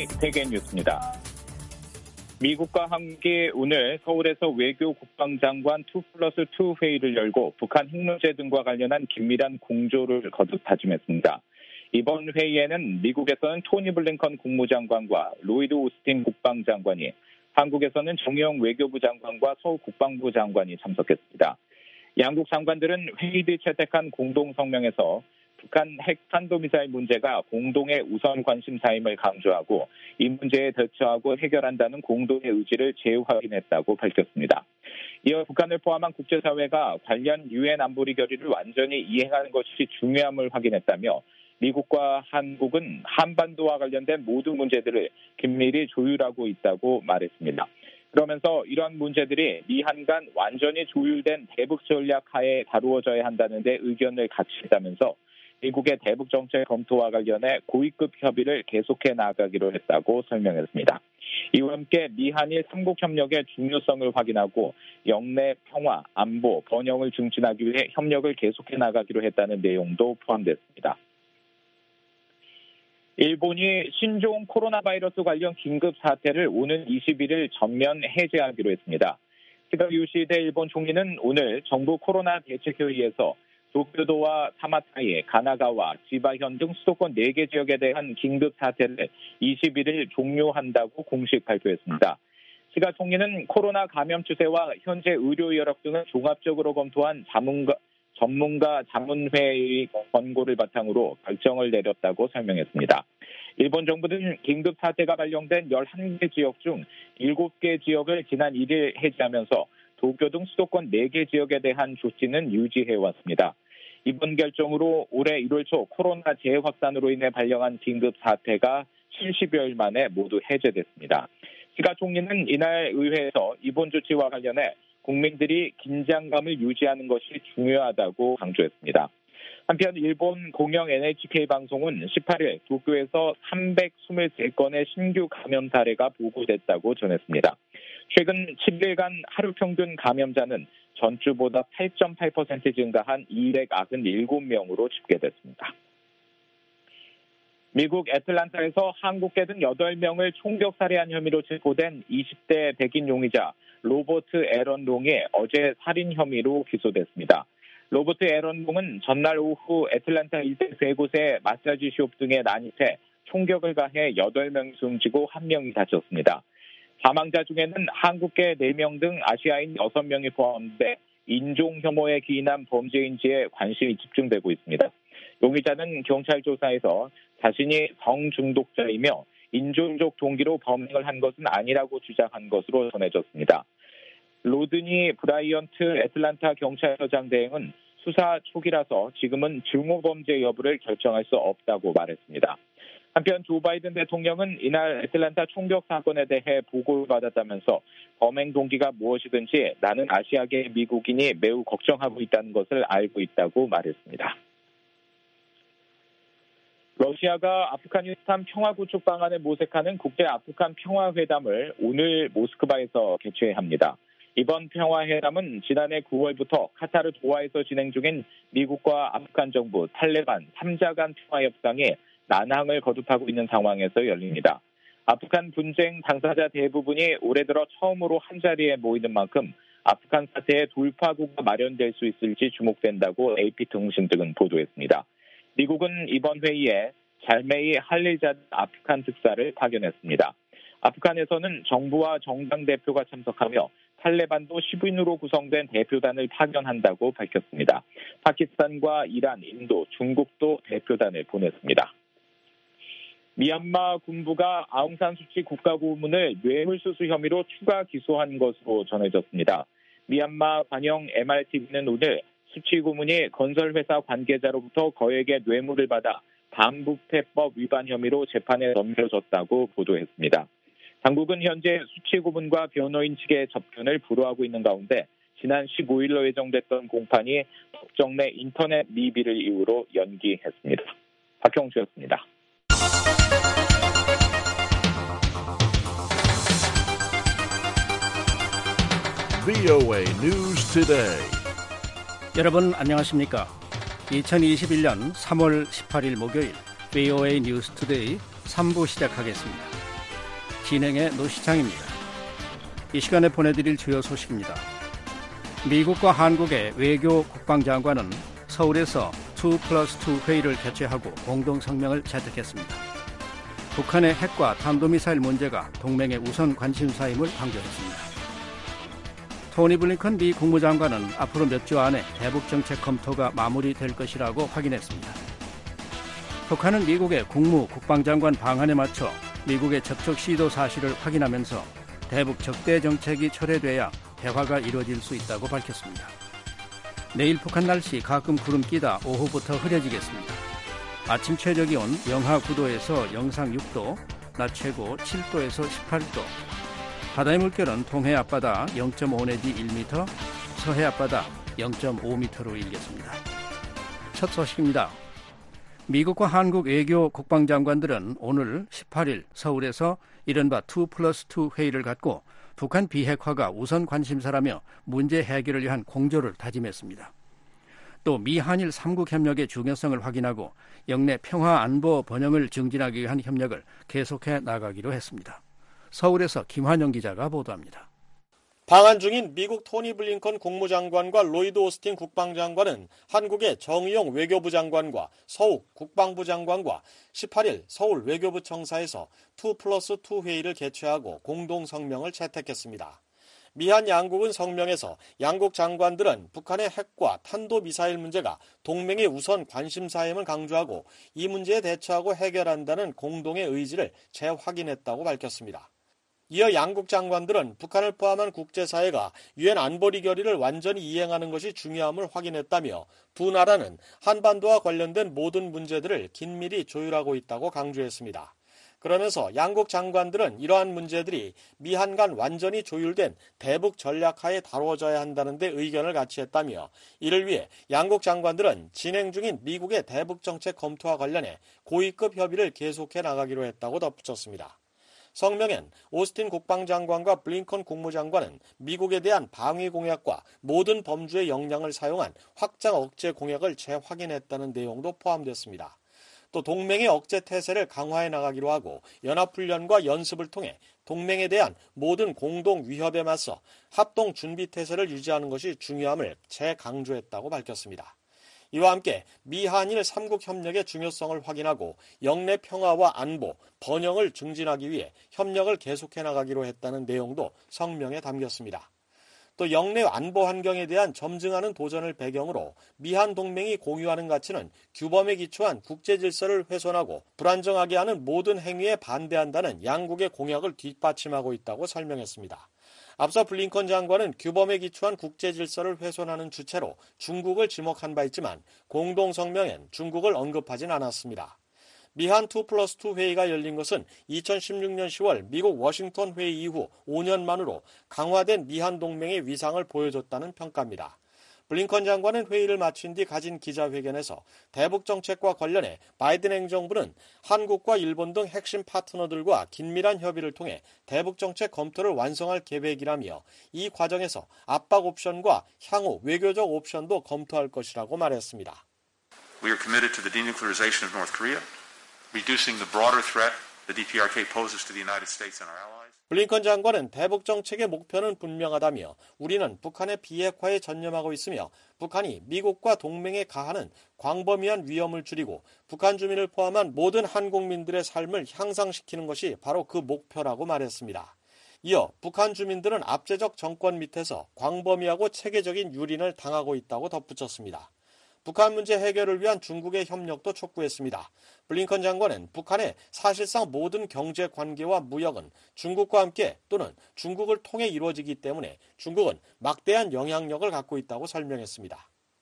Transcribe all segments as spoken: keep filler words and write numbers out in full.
시 세계 뉴스입니다. 미국과 한국이 오늘 서울에서 외교 국방장관 투 플러스 투 회의를 열고 북한 핵 문제 등과 관련한 긴밀한 공조를 거듭 다짐했습니다. 이번 회의에는 미국에서는 토니 블링컨 국무장관과 로이드 오스틴 국방장관이, 한국에서는 정의용 외교부 장관과 서 국방부 장관이 참석했습니다. 양국 장관들은 회의 뒤 채택한 공동성명에서 북한 핵 탄도미사일 문제가 공동의 우선 관심사임을 강조하고 이 문제에 대처하고 해결한다는 공동의 의지를 재확인했다고 밝혔습니다. 이어 북한을 포함한 국제사회가 관련 유엔 안보리 결의를 완전히 이행하는 것이 중요함을 확인했다며 미국과 한국은 한반도와 관련된 모든 문제들을 긴밀히 조율하고 있다고 말했습니다. 그러면서 이런 문제들이 미한 간 완전히 조율된 대북 전략 하에 다루어져야 한다는 데 의견을 같이 했다면서 미국의 대북 정책 검토와 관련해 고위급 협의를 계속해 나가기로 했다고 설명했습니다. 이와 함께 미한일 삼국 협력의 중요성을 확인하고 영내 평화, 안보, 번영을 증진하기 위해 협력을 계속해 나가기로 했다는 내용도 포함됐습니다. 일본이 신종 코로나 바이러스 관련 긴급 사태를 오는 이십일일 전면 해제하기로 했습니다. 스가 요시히데 일본 총리는 오늘 정부 코로나 대책회의에서 도쿄도와 사마타이, 가나가와, 지바현 등 수도권 네 개 지역에 대한 긴급 사태를 이십일일 종료한다고 공식 발표했습니다. 스가 총리는 코로나 감염 추세와 현재 의료 여력 등을 종합적으로 검토한 자문가, 전문가 자문회의 권고를 바탕으로 결정을 내렸다고 설명했습니다. 일본 정부는 긴급 사태가 발령된 열한 개 지역 중 일곱 개 지역을 지난 일일 해제하면서 도쿄 등 수도권 네 개 지역에 대한 조치는 유지해왔습니다. 이번 결정으로 올해 일월 초 코로나 재확산으로 인해 발령한 긴급 사태가 칠십여일 만에 모두 해제됐습니다. 스가 총리는 이날 의회에서 이번 조치와 관련해 국민들이 긴장감을 유지하는 것이 중요하다고 강조했습니다. 한편 일본 공영 엔에이치케이 방송은 십팔일 도쿄에서 삼백이십삼 건의 신규 감염 사례가 보고됐다고 전했습니다. 최근 칠 일간 하루 평균 감염자는 전주보다 팔 점 팔 퍼센트 증가한 이백구십칠 명으로 집계됐습니다. 미국 애틀란타에서 한국계 등 여덟 명을 총격 살해한 혐의로 체포된 이십 대 백인 용의자 로버트 에런 롱이 어제 살인 혐의로 기소됐습니다. 로버트 에런 롱은 전날 오후 애틀란타 일대 세 곳의 마사지숍 등에 난입해 총격을 가해 여덟 명이 숨지고 한 명이 다쳤습니다. 사망자 중에는 한국계 네 명 등 아시아인 여섯 명이 포함돼 인종 혐오에 기인한 범죄인지에 관심이 집중되고 있습니다. 용의자는 경찰 조사에서 자신이 성중독자이며 인종적 동기로 범행을 한 것은 아니라고 주장한 것으로 전해졌습니다. 로드니 브라이언트 애틀란타 경찰서장 대행은 수사 초기라서 지금은 증오범죄 여부를 결정할 수 없다고 말했습니다. 한편 조 바이든 대통령은 이날 애틀란타 총격 사건에 대해 보고를 받았다면서 범행 동기가 무엇이든지 나는 아시아계 미국인이 매우 걱정하고 있다는 것을 알고 있다고 말했습니다. 러시아가 아프가니스탄 평화구축 방안을 모색하는 국제 아프간 평화회담을 오늘 모스크바에서 개최합니다. 이번 평화회담은 지난해 구월부터 카타르 도하에서 진행 중인 미국과 아프간 정부, 탈레반 삼 자 간 평화협상이 난항을 거듭하고 있는 상황에서 열립니다. 아프간 분쟁 당사자 대부분이 올해 들어 처음으로 한자리에 모이는 만큼 아프간 사태의 돌파구가 마련될 수 있을지 주목된다고 에이피통신 등은 보도했습니다. 미국은 이번 회의에 잘메이 할리자드 아프간 특사를 파견했습니다. 아프간에서는 정부와 정당 대표가 참석하며 탈레반도 십 인으로 구성된 대표단을 파견한다고 밝혔습니다. 파키스탄과 이란, 인도, 중국도 대표단을 보냈습니다. 미얀마 군부가 아웅산 수치 국가고문을 뇌물수수 혐의로 추가 기소한 것으로 전해졌습니다. 미얀마 관영 엠알티비는 오늘 수치 고문이 건설회사 관계자로부터 거액의 뇌물을 받아 반부패법 위반 혐의로 재판에 넘겨졌다고 보도했습니다. 당국은 현재 수치 고문과 변호인 측의 접견을 불허하고 있는 가운데 지난 십오일로 예정됐던 공판이 법정 내 인터넷 미비를 이유로 연기했습니다. 박형주였습니다. 브이오에이 News Today. 여러분 안녕하십니까? 이천이십일년 삼월 십팔일 목요일 브이오에이 뉴스 투데이 삼 부 시작하겠습니다. 진행의 노시창입니다. 이 시간에 보내드릴 주요 소식입니다. 미국과 한국의 외교 국방장관은 서울에서 투 플러스 투 회의를 개최하고 공동성명을 채택했습니다. 북한의 핵과 탄도미사일 문제가 동맹의 우선 관심사임을 강조했습니다. 토니 블링컨 미 국무장관은 앞으로 몇 주 안에 대북정책 검토가 마무리될 것이라고 확인했습니다. 북한은 미국의 국무 국방장관 방안에 맞춰 미국의 접촉 시도 사실을 확인하면서 대북 적대 정책이 철회돼야 대화가 이루어질 수 있다고 밝혔습니다. 내일 북한 날씨 가끔 구름 끼다 오후부터 흐려지겠습니다. 아침 최저기온 영하 구 도에서 영상 육 도, 낮 최고 칠 도에서 십팔 도, 바다의 물결은 동해 앞바다 영 점 오 내지 일 미터, 서해 앞바다 영 점 오 미터로 일겠습니다. 첫 소식입니다. 미국과 한국 외교 국방장관들은 오늘 십팔 일 서울에서 이른바 투 플러스 투 회의를 갖고 북한 비핵화가 우선 관심사라며 문제 해결을 위한 공조를 다짐했습니다. 또 미한일 삼국 협력의 중요성을 확인하고 영내 평화 안보 번영을 증진하기 위한 협력을 계속해 나가기로 했습니다. 서울에서 김환영 기자가 보도합니다. 방한 중인 미국 토니 블링컨 국무장관과 로이드 오스틴 국방장관은 한국의 정의용 외교부 장관과 서욱 국방부 장관과 십팔 일 서울 외교부 청사에서 투 플러스 투 회의를 개최하고 공동성명을 채택했습니다. 미한 양국은 성명에서 양국 장관들은 북한의 핵과 탄도미사일 문제가 동맹의 우선 관심사임을 강조하고 이 문제에 대처하고 해결한다는 공동의 의지를 재확인했다고 밝혔습니다. 이어 양국 장관들은 북한을 포함한 국제사회가 유엔 안보리 결의를 완전히 이행하는 것이 중요함을 확인했다며 두 나라는 한반도와 관련된 모든 문제들을 긴밀히 조율하고 있다고 강조했습니다. 그러면서 양국 장관들은 이러한 문제들이 미한 간 완전히 조율된 대북 전략하에 다뤄져야 한다는 데 의견을 같이 했다며 이를 위해 양국 장관들은 진행 중인 미국의 대북 정책 검토와 관련해 고위급 협의를 계속해 나가기로 했다고 덧붙였습니다. 성명엔 오스틴 국방장관과 블링컨 국무장관은 미국에 대한 방위 공약과 모든 범주의 역량을 사용한 확장 억제 공약을 재확인했다는 내용도 포함됐습니다. 또 동맹의 억제 태세를 강화해 나가기로 하고 연합훈련과 연습을 통해 동맹에 대한 모든 공동 위협에 맞서 합동 준비 태세를 유지하는 것이 중요함을 재강조했다고 밝혔습니다. 이와 함께 미한일 삼국 협력의 중요성을 확인하고 영내 평화와 안보, 번영을 증진하기 위해 협력을 계속해 나가기로 했다는 내용도 성명에 담겼습니다. 또 영내 안보 환경에 대한 점증하는 도전을 배경으로 미한 동맹이 공유하는 가치는 규범에 기초한 국제 질서를 훼손하고 불안정하게 하는 모든 행위에 반대한다는 양국의 공약을 뒷받침하고 있다고 설명했습니다. 앞서 블링컨 장관은 규범에 기초한 국제 질서를 훼손하는 주체로 중국을 지목한 바 있지만 공동성명엔 중국을 언급하진 않았습니다. 미한 투 플러스 투 회의가 열린 것은 이천십육 년 시월 미국 워싱턴 회의 이후 오 년 만으로 강화된 미한 동맹의 위상을 보여줬다는 평가입니다. 블링컨 장관은 회의를 마친 뒤 가진 기자회견에서 대북 정책과 관련해 바이든 행정부는 한국과 일본 등 핵심 파트너들과 긴밀한 협의를 통해 대북 정책 검토를 완성할 계획이라며 이 과정에서 압박 옵션과 향후 외교적 옵션도 검토할 것이라고 말했습니다. We are committed to the denuclearization of North Korea, reducing the broader threat the D P R K poses to the United States and our allies. 블링컨 장관은 대북 정책의 목표는 분명하다며 우리는 북한의 비핵화에 전념하고 있으며 북한이 미국과 동맹에 가하는 광범위한 위험을 줄이고 북한 주민을 포함한 모든 한국민들의 삶을 향상시키는 것이 바로 그 목표라고 말했습니다. 이어 북한 주민들은 압제적 정권 밑에서 광범위하고 체계적인 유린을 당하고 있다고 덧붙였습니다. 북한 문제 해결을 위한 중국의 협력도 촉구했습니다. 블링컨 장관은 북한의 사실상 모든 경제 관계와 무역은 중국과 함께 또는 중국을 통해 이루어지기 때문에 중국은 막대한 영향력을 갖고 있다고 설명했습니다.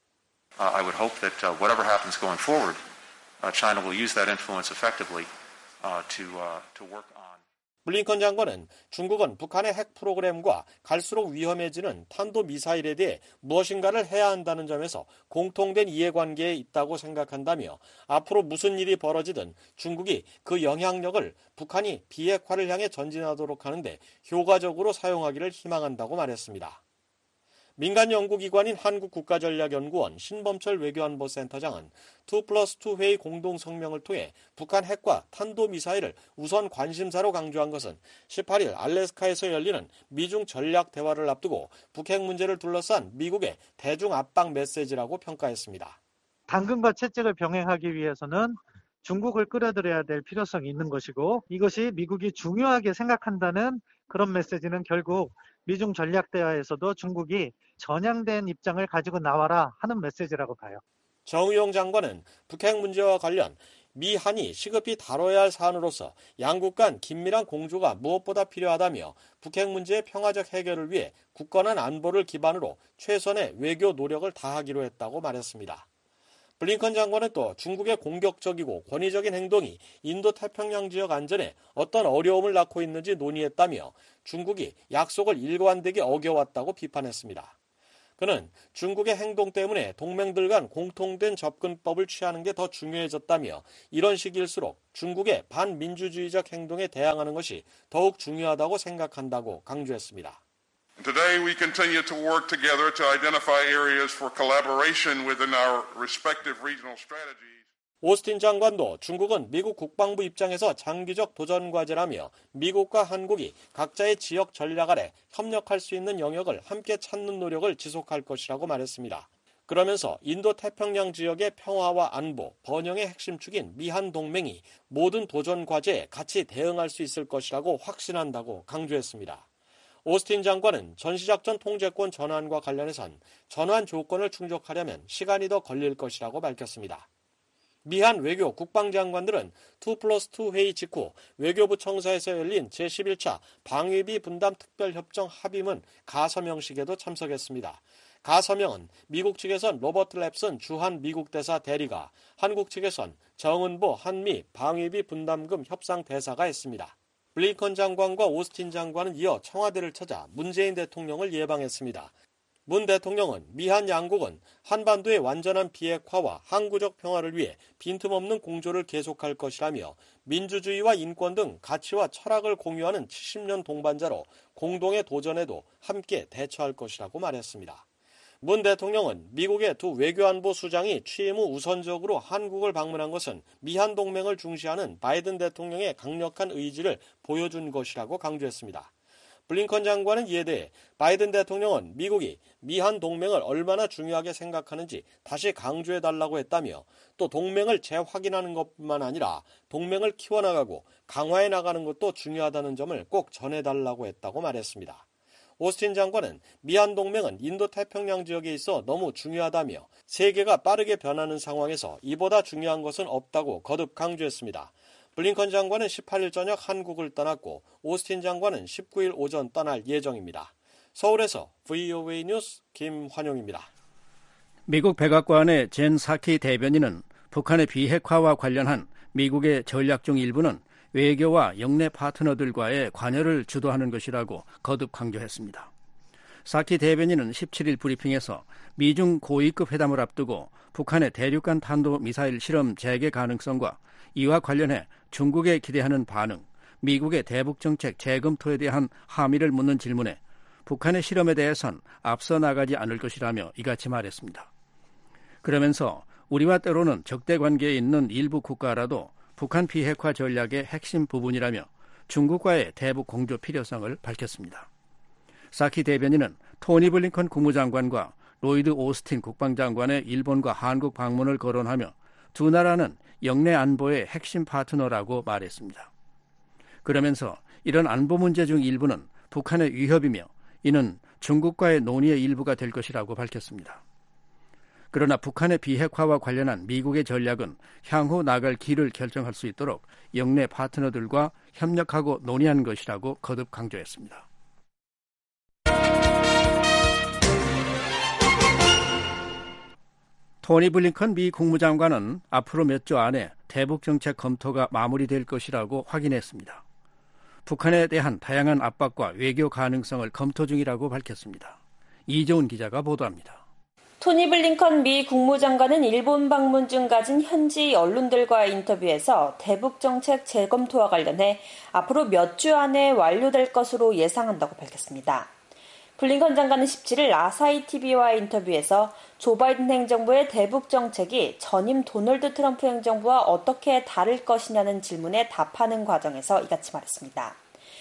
Uh, I would hope that uh, whatever happens going forward, uh, China will use that influence effectively uh, to uh, to work on. 블링컨 장관은 중국은 북한의 핵 프로그램과 갈수록 위험해지는 탄도미사일에 대해 무엇인가를 해야 한다는 점에서 공통된 이해관계에 있다고 생각한다며 앞으로 무슨 일이 벌어지든 중국이 그 영향력을 북한이 비핵화를 향해 전진하도록 하는데 효과적으로 사용하기를 희망한다고 말했습니다. 민간 연구기관인 한국국가전략연구원 신범철 외교안보센터장은 투 플러스 투 회의 공동성명을 통해 북한 핵과 탄도미사일을 우선 관심사로 강조한 것은 십팔 일 알래스카에서 열리는 미중 전략 대화를 앞두고 북핵 문제를 둘러싼 미국의 대중 압박 메시지라고 평가했습니다. 당근과 채찍을 병행하기 위해서는 중국을 끌어들여야 될 필요성이 있는 것이고, 이것이 미국이 중요하게 생각한다는 그런 메시지는 결국 미중 전략 대화에서도 중국이 전향된 입장을 가지고 나와라 하는 메시지라고 봐요. 정의용 장관은 북핵 문제와 관련 미한이 시급히 다뤄야 할 사안으로서 양국 간 긴밀한 공조가 무엇보다 필요하다며 북핵 문제의 평화적 해결을 위해 굳건한 안보를 기반으로 최선의 외교 노력을 다하기로 했다고 말했습니다. 블링컨 장관은 또 중국의 공격적이고 권위적인 행동이 인도태평양 지역 안전에 어떤 어려움을 낳고 있는지 논의했다며 중국이 약속을 일관되게 어겨왔다고 비판했습니다. 그는 중국의 행동 때문에 동맹들 간 공통된 접근법을 취하는 게 더 중요해졌다며 이런 시기일수록 중국의 반민주주의적 행동에 대항하는 것이 더욱 중요하다고 생각한다고 강조했습니다. Today we continue to work together to identify areas for collaboration within our respective regional strategies. 오스틴 장관도 중국은 미국 국방부 입장에서 장기적 도전 과제라며 미국과 한국이 각자의 지역 전략 아래 협력할 수 있는 영역을 함께 찾는 노력을 지속할 것이라고 말했습니다. 그러면서 인도태평양 지역의 평화와 안보, 번영의 핵심 축인 미한 동맹이 모든 도전 과제에 같이 대응할 수 있을 것이라고 확신한다고 강조했습니다. 오스틴 장관은 전시작전 통제권 전환과 관련해선 전환 조건을 충족하려면 시간이 더 걸릴 것이라고 밝혔습니다. 미한 외교 국방장관들은 투 플러스 투 회의 직후 외교부 청사에서 열린 제십일 차 방위비 분담 특별협정 합의문 가서명식에도 참석했습니다. 가서명은 미국 측에선 로버트 랩슨 주한 미국 대사 대리가, 한국 측에선 정은보 한미 방위비 분담금 협상 대사가 했습니다. 블링컨 장관과 오스틴 장관은 이어 청와대를 찾아 문재인 대통령을 예방했습니다. 문 대통령은 미한 양국은 한반도의 완전한 비핵화와 항구적 평화를 위해 빈틈없는 공조를 계속할 것이라며 민주주의와 인권 등 가치와 철학을 공유하는 칠십 년 동반자로 공동의 도전에도 함께 대처할 것이라고 말했습니다. 문 대통령은 미국의 두 외교안보 수장이 취임 후 우선적으로 한국을 방문한 것은 미한 동맹을 중시하는 바이든 대통령의 강력한 의지를 보여준 것이라고 강조했습니다. 블링컨 장관은 이에 대해 바이든 대통령은 미국이 미한 동맹을 얼마나 중요하게 생각하는지 다시 강조해달라고 했다며 또 동맹을 재확인하는 것뿐만 아니라 동맹을 키워나가고 강화해 나가는 것도 중요하다는 점을 꼭 전해달라고 했다고 말했습니다. 오스틴 장관은 미한 동맹은 인도태평양 지역에 있어 너무 중요하다며 세계가 빠르게 변하는 상황에서 이보다 중요한 것은 없다고 거듭 강조했습니다. 블링컨 장관은 십팔 일 저녁 한국을 떠났고 오스틴 장관은 십구 일 오전 떠날 예정입니다. 서울에서 브이오에이 뉴스 김환용입니다. 미국 백악관의 젠 사키 대변인은 북한의 비핵화와 관련한 미국의 전략 중 일부는 외교와 영내 파트너들과의 관여를 주도하는 것이라고 거듭 강조했습니다. 사키 대변인은 십칠 일 브리핑에서 미중 고위급 회담을 앞두고 북한의 대륙간 탄도미사일 실험 재개 가능성과 이와 관련해 중국에 기대하는 반응, 미국의 대북정책 재검토에 대한 함의를 묻는 질문에 북한의 실험에 대해선 앞서 나가지 않을 것이라며 이같이 말했습니다. 그러면서 우리와 때로는 적대 관계에 있는 일부 국가라도 북한 비핵화 전략의 핵심 부분이라며 중국과의 대북 공조 필요성을 밝혔습니다. 사키 대변인은 토니 블링컨 국무장관과 로이드 오스틴 국방장관의 일본과 한국 방문을 거론하며 두 나라는 영내 안보의 핵심 파트너라고 말했습니다. 그러면서 이런 안보 문제 중 일부는 북한의 위협이며 이는 중국과의 논의의 일부가 될 것이라고 밝혔습니다. 그러나 북한의 비핵화와 관련한 미국의 전략은 향후 나갈 길을 결정할 수 있도록 영내 파트너들과 협력하고 논의하는 것이라고 거듭 강조했습니다. 토니 블링컨 미 국무장관은 앞으로 몇 주 안에 대북정책 검토가 마무리될 것이라고 확인했습니다. 북한에 대한 다양한 압박과 외교 가능성을 검토 중이라고 밝혔습니다. 이재훈 기자가 보도합니다. 토니 블링컨 미 국무장관은 일본 방문 중 가진 현지 언론들과의 인터뷰에서 대북정책 재검토와 관련해 앞으로 몇 주 안에 완료될 것으로 예상한다고 밝혔습니다. 블링컨 장관은 십칠일 아사히 티비와의 인터뷰에서 조 바이든 행정부의 대북 정책이 전임 도널드 트럼프 행정부와 어떻게 다를 것이냐는 질문에 답하는 과정에서 이같이 말했습니다.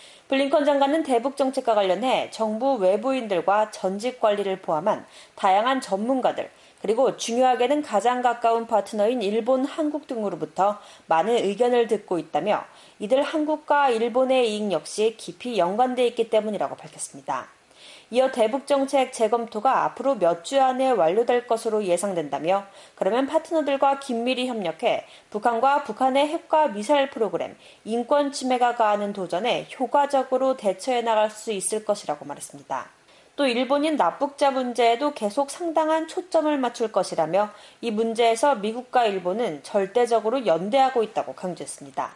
블링컨 장관은 대북 정책과 관련해 정부 외부인들과 전직 관리를 포함한 다양한 전문가들, 그리고 중요하게는 가장 가까운 파트너인 일본, 한국 등으로부터 많은 의견을 듣고 있다며 이들 한국과 일본의 이익 역시 깊이 연관돼 있기 때문이라고 밝혔습니다. 이어 대북 정책 재검토가 앞으로 몇 주 안에 완료될 것으로 예상된다며 그러면 파트너들과 긴밀히 협력해 북한과 북한의 핵과 미사일 프로그램, 인권 침해가 가하는 도전에 효과적으로 대처해 나갈 수 있을 것이라고 말했습니다. 또 일본인 납북자 문제에도 계속 상당한 초점을 맞출 것이라며 이 문제에서 미국과 일본은 절대적으로 연대하고 있다고 강조했습니다.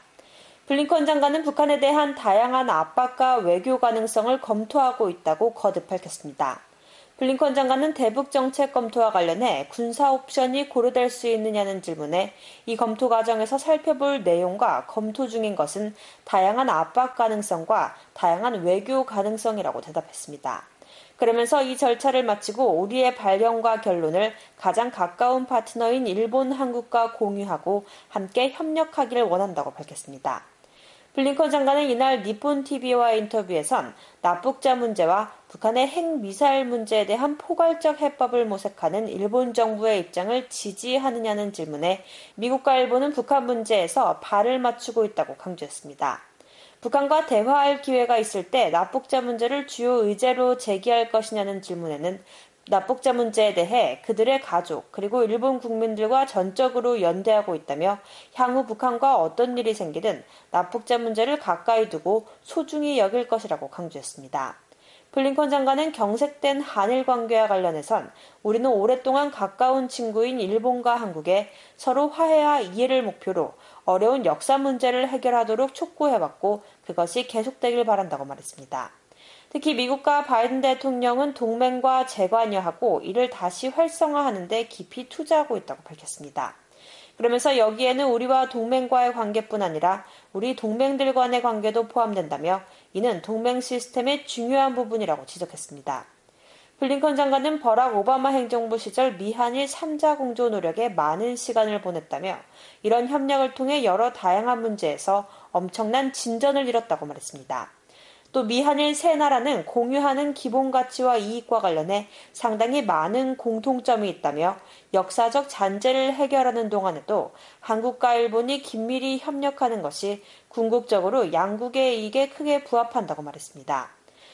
블링컨 장관은 북한에 대한 다양한 압박과 외교 가능성을 검토하고 있다고 거듭 밝혔습니다. 블링컨 장관은 대북 정책 검토와 관련해 군사 옵션이 고려될 수 있느냐는 질문에 이 검토 과정에서 살펴볼 내용과 검토 중인 것은 다양한 압박 가능성과 다양한 외교 가능성이라고 대답했습니다. 그러면서 이 절차를 마치고 우리의 발견과 결론을 가장 가까운 파트너인 일본, 한국과 공유하고 함께 협력하기를 원한다고 밝혔습니다. 블링컨 장관은 이날 니폰 티비와의 인터뷰에선 납북자 문제와 북한의 핵미사일 문제에 대한 포괄적 해법을 모색하는 일본 정부의 입장을 지지하느냐는 질문에 미국과 일본은 북한 문제에서 발을 맞추고 있다고 강조했습니다. 북한과 대화할 기회가 있을 때 납북자 문제를 주요 의제로 제기할 것이냐는 질문에는 납북자 문제에 대해 그들의 가족 그리고 일본 국민들과 전적으로 연대하고 있다며 향후 북한과 어떤 일이 생기든 납북자 문제를 가까이 두고 소중히 여길 것이라고 강조했습니다. 블링컨 장관은 경색된 한일 관계와 관련해선 우리는 오랫동안 가까운 친구인 일본과 한국에 서로 화해와 이해를 목표로 어려운 역사 문제를 해결하도록 촉구해왔고 그것이 계속되길 바란다고 말했습니다. 특히 미국과 바이든 대통령은 동맹과 재관여하고 이를 다시 활성화하는 데 깊이 투자하고 있다고 밝혔습니다. 그러면서 여기에는 우리와 동맹과의 관계뿐 아니라 우리 동맹들 간의 관계도 포함된다며 이는 동맹 시스템의 중요한 부분이라고 지적했습니다. 블링컨 장관은 버락 오바마 행정부 시절 미한일 삼자 공조 노력에 많은 시간을 보냈다며 이런 협력을 통해 여러 다양한 문제에서 엄청난 진전을 이뤘다고 말했습니다. 또 미한일 세 나라는 공유하는 기본 가치와 이익과 관련해 상당히 많은 공통점이 있다며 역사적 잔재를 해결하는 동안에도 한국과 일본이 긴밀히 협력하는 것이 궁극적으로 양국의 이익에 크게 부합한다고 말했습니다.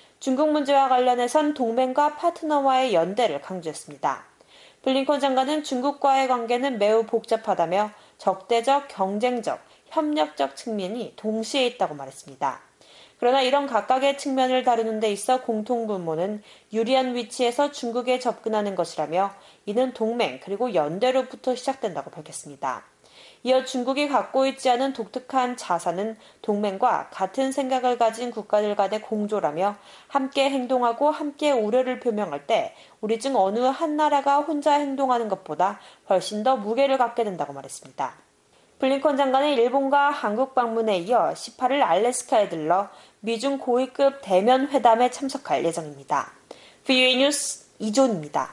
중국 문제와 관련해선 동맹과 파트너와의 연대를 강조했습니다. 블링컨 장관은 중국과의 관계는 매우 복잡하다며 적대적, 경쟁적, 협력적 측면이 동시에 있다고 말했습니다. 그러나 이런 각각의 측면을 다루는 데 있어 공통분모는 유리한 위치에서 중국에 접근하는 것이라며 이는 동맹 그리고 연대로부터 시작된다고 밝혔습니다. 이어 중국이 갖고 있지 않은 독특한 자산은 동맹과 같은 생각을 가진 국가들 간의 공조라며 함께 행동하고 함께 우려를 표명할 때 우리 중 어느 한 나라가 혼자 행동하는 것보다 훨씬 더 무게를 갖게 된다고 말했습니다. 블링컨 장관은 일본과 한국 방문에 이어 십팔일 알래스카에 들러 미중 고위급 대면 회담에 참석할 예정입니다. 브이오에이 뉴스 이존입니다.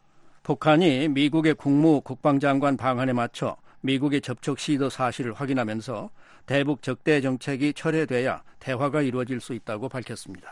북한이 미국의 국무 국방장관 방한에 맞춰 미국의 접촉 시도 사실을 확인하면서 대북 적대 정책이 철회돼야 대화가 이루어질 수 있다고 밝혔습니다.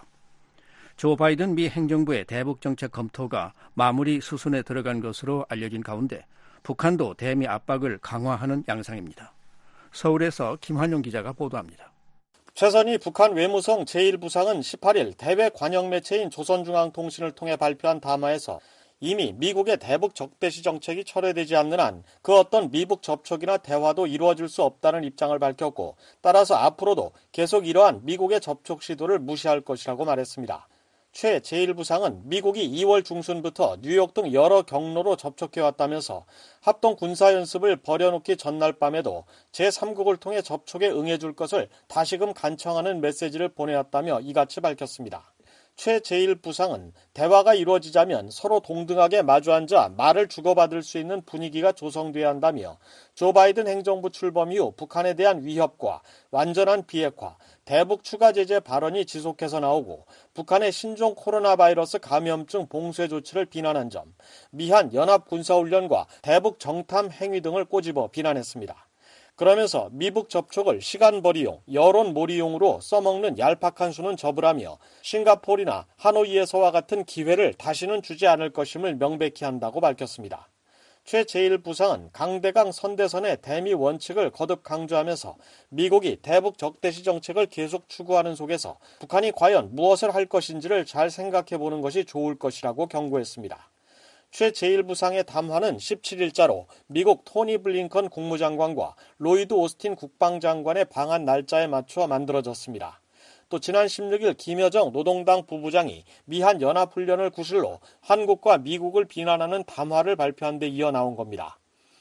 조 바이든 미 행정부의 대북 정책 검토가 마무리 수순에 들어간 것으로 알려진 가운데 북한도 대미 압박을 강화하는 양상입니다. 서울에서 김환용 기자가 보도합니다. 최선희 북한 외무성 제일 부상은 십팔일 대외 관영 매체인 조선중앙통신을 통해 발표한 담화에서 이미 미국의 대북 적대시 정책이 철회되지 않는 한 그 어떤 미북 접촉이나 대화도 이루어질 수 없다는 입장을 밝혔고 따라서 앞으로도 계속 이러한 미국의 접촉 시도를 무시할 것이라고 말했습니다. 최 제일 부상은 미국이 이월 중순부터 뉴욕 등 여러 경로로 접촉해왔다면서 합동 군사연습을 벌여놓기 전날 밤에도 제삼국을 통해 접촉에 응해줄 것을 다시금 간청하는 메시지를 보내왔다며 이같이 밝혔습니다. 최 제일 부상은 대화가 이루어지자면 서로 동등하게 마주 앉아 말을 주고받을 수 있는 분위기가 조성돼야 한다며 조 바이든 행정부 출범 이후 북한에 대한 위협과 완전한 비핵화, 대북 추가 제재 발언이 지속해서 나오고 북한의 신종 코로나 바이러스 감염증 봉쇄 조치를 비난한 점, 미한 연합 군사훈련과 대북 정탐 행위 등을 꼬집어 비난했습니다. 그러면서 미북 접촉을 시간벌이용, 여론몰이용으로 써먹는 얄팍한 수는 접으라며 싱가포르나 하노이에서와 같은 기회를 다시는 주지 않을 것임을 명백히 한다고 밝혔습니다. 최 제일 부상은 강대강 선대선의 대미 원칙을 거듭 강조하면서 미국이 대북 적대시 정책을 계속 추구하는 속에서 북한이 과연 무엇을 할 것인지를 잘 생각해보는 것이 좋을 것이라고 경고했습니다. 최 제일 부상의 담화는 십칠 일자로 미국 토니 블링컨 국무장관과 로이드 오스틴 국방장관의 방한 날짜에 맞춰 만들어졌습니다. 또 지난 십육 일 김여정 노동당 부부장이 미한 연합훈련을 구실로 한국과 미국을 비난하는 담화를 발표한 데 이어 나온 겁니다.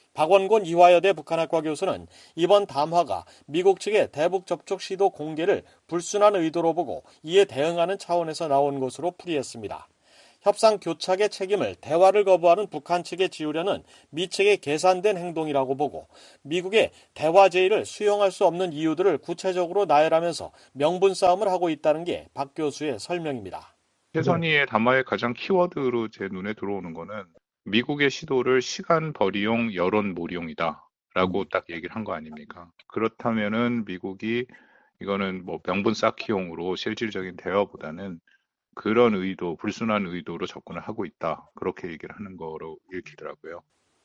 박원곤 이화여대 북한학과 교수는 이번 담화가 미국 측의 대북 접촉 시도 공개를 불순한 의도로 보고 이에 대응하는 차원에서 나온 것으로 풀이했습니다. 협상 교착의 책임을 대화를 거부하는 북한 측에 지우려는 미 측의 계산된 행동이라고 보고 미국의 대화 제의를 수용할 수 없는 이유들을 구체적으로 나열하면서 명분 싸움을 하고 있다는 게 박 교수의 설명입니다. 최선희의 담화의 가장 키워드로 제 눈에 들어오는 거는 미국의 시도를 시간벌이용, 여론몰이용이다라고 딱 얘기를 한 거 아닙니까? 그렇다면은 미국이 이거는 뭐 명분 쌓기용으로 실질적인 대화보다는 그런 의도, 불순한 의도로 접근을 하고 있다. 그렇게 얘기를 하는 거로 읽히더라고요.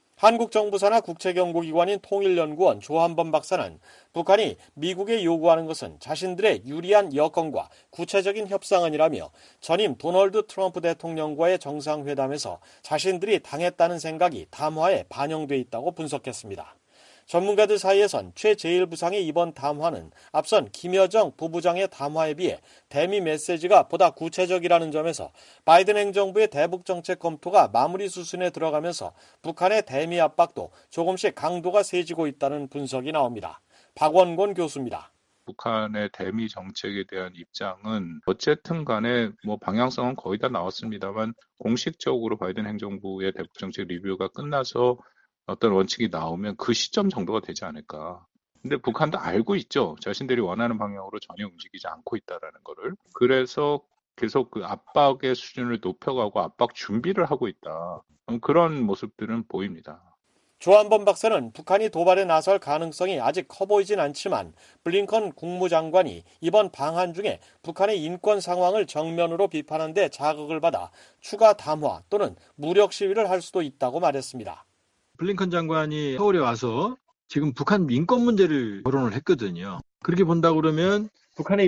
한국 정부 산하 국책연구기관인 통일연구원 조한범 박사는 북한이 미국에 요구하는 것은 자신들의 유리한 여건과 구체적인 협상안이라며 전임 도널드 트럼프 대통령과의 정상회담에서 자신들이 당했다는 생각이 담화에 반영돼 있다고 분석했습니다. 전문가들 사이에선 최 제일 부상의 이번 담화는 앞선 김여정 부부장의 담화에 비해 대미 메시지가 보다 구체적이라는 점에서 바이든 행정부의 대북 정책 검토가 마무리 수순에 들어가면서 북한의 대미 압박도 조금씩 강도가 세지고 있다는 분석이 나옵니다. 박원곤 교수입니다. 북한의 대미 정책에 대한 입장은 어쨌든 간에 뭐 방향성은 거의 다 나왔습니다만 공식적으로 바이든 행정부의 대북 정책 리뷰가 끝나서 어떤 원칙이 나오면 그 시점 정도가 되지 않을까. 근데 북한도 알고 있죠. 자신들이 원하는 방향으로 전혀 움직이지 않고 있다라는 거를. 그래서 계속 그 압박의 수준을 높여가고 압박 준비를 하고 있다. 그런 모습들은 보입니다. 조한범 박사는 북한이 도발에 나설 가능성이 아직 커 보이진 않지만 블링컨 국무장관이 이번 방한 중에 북한의 인권 상황을 정면으로 비판한 데 자극을 받아 추가 담화 또는 무력 시위를 할 수도 있다고 말했습니다. 블링컨 장관이 서울에 와서 지금 북한 인권 문제를 거론을 했거든요. 그렇게 본다 그러면 북한의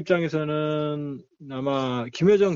입장에서는 아마 김여정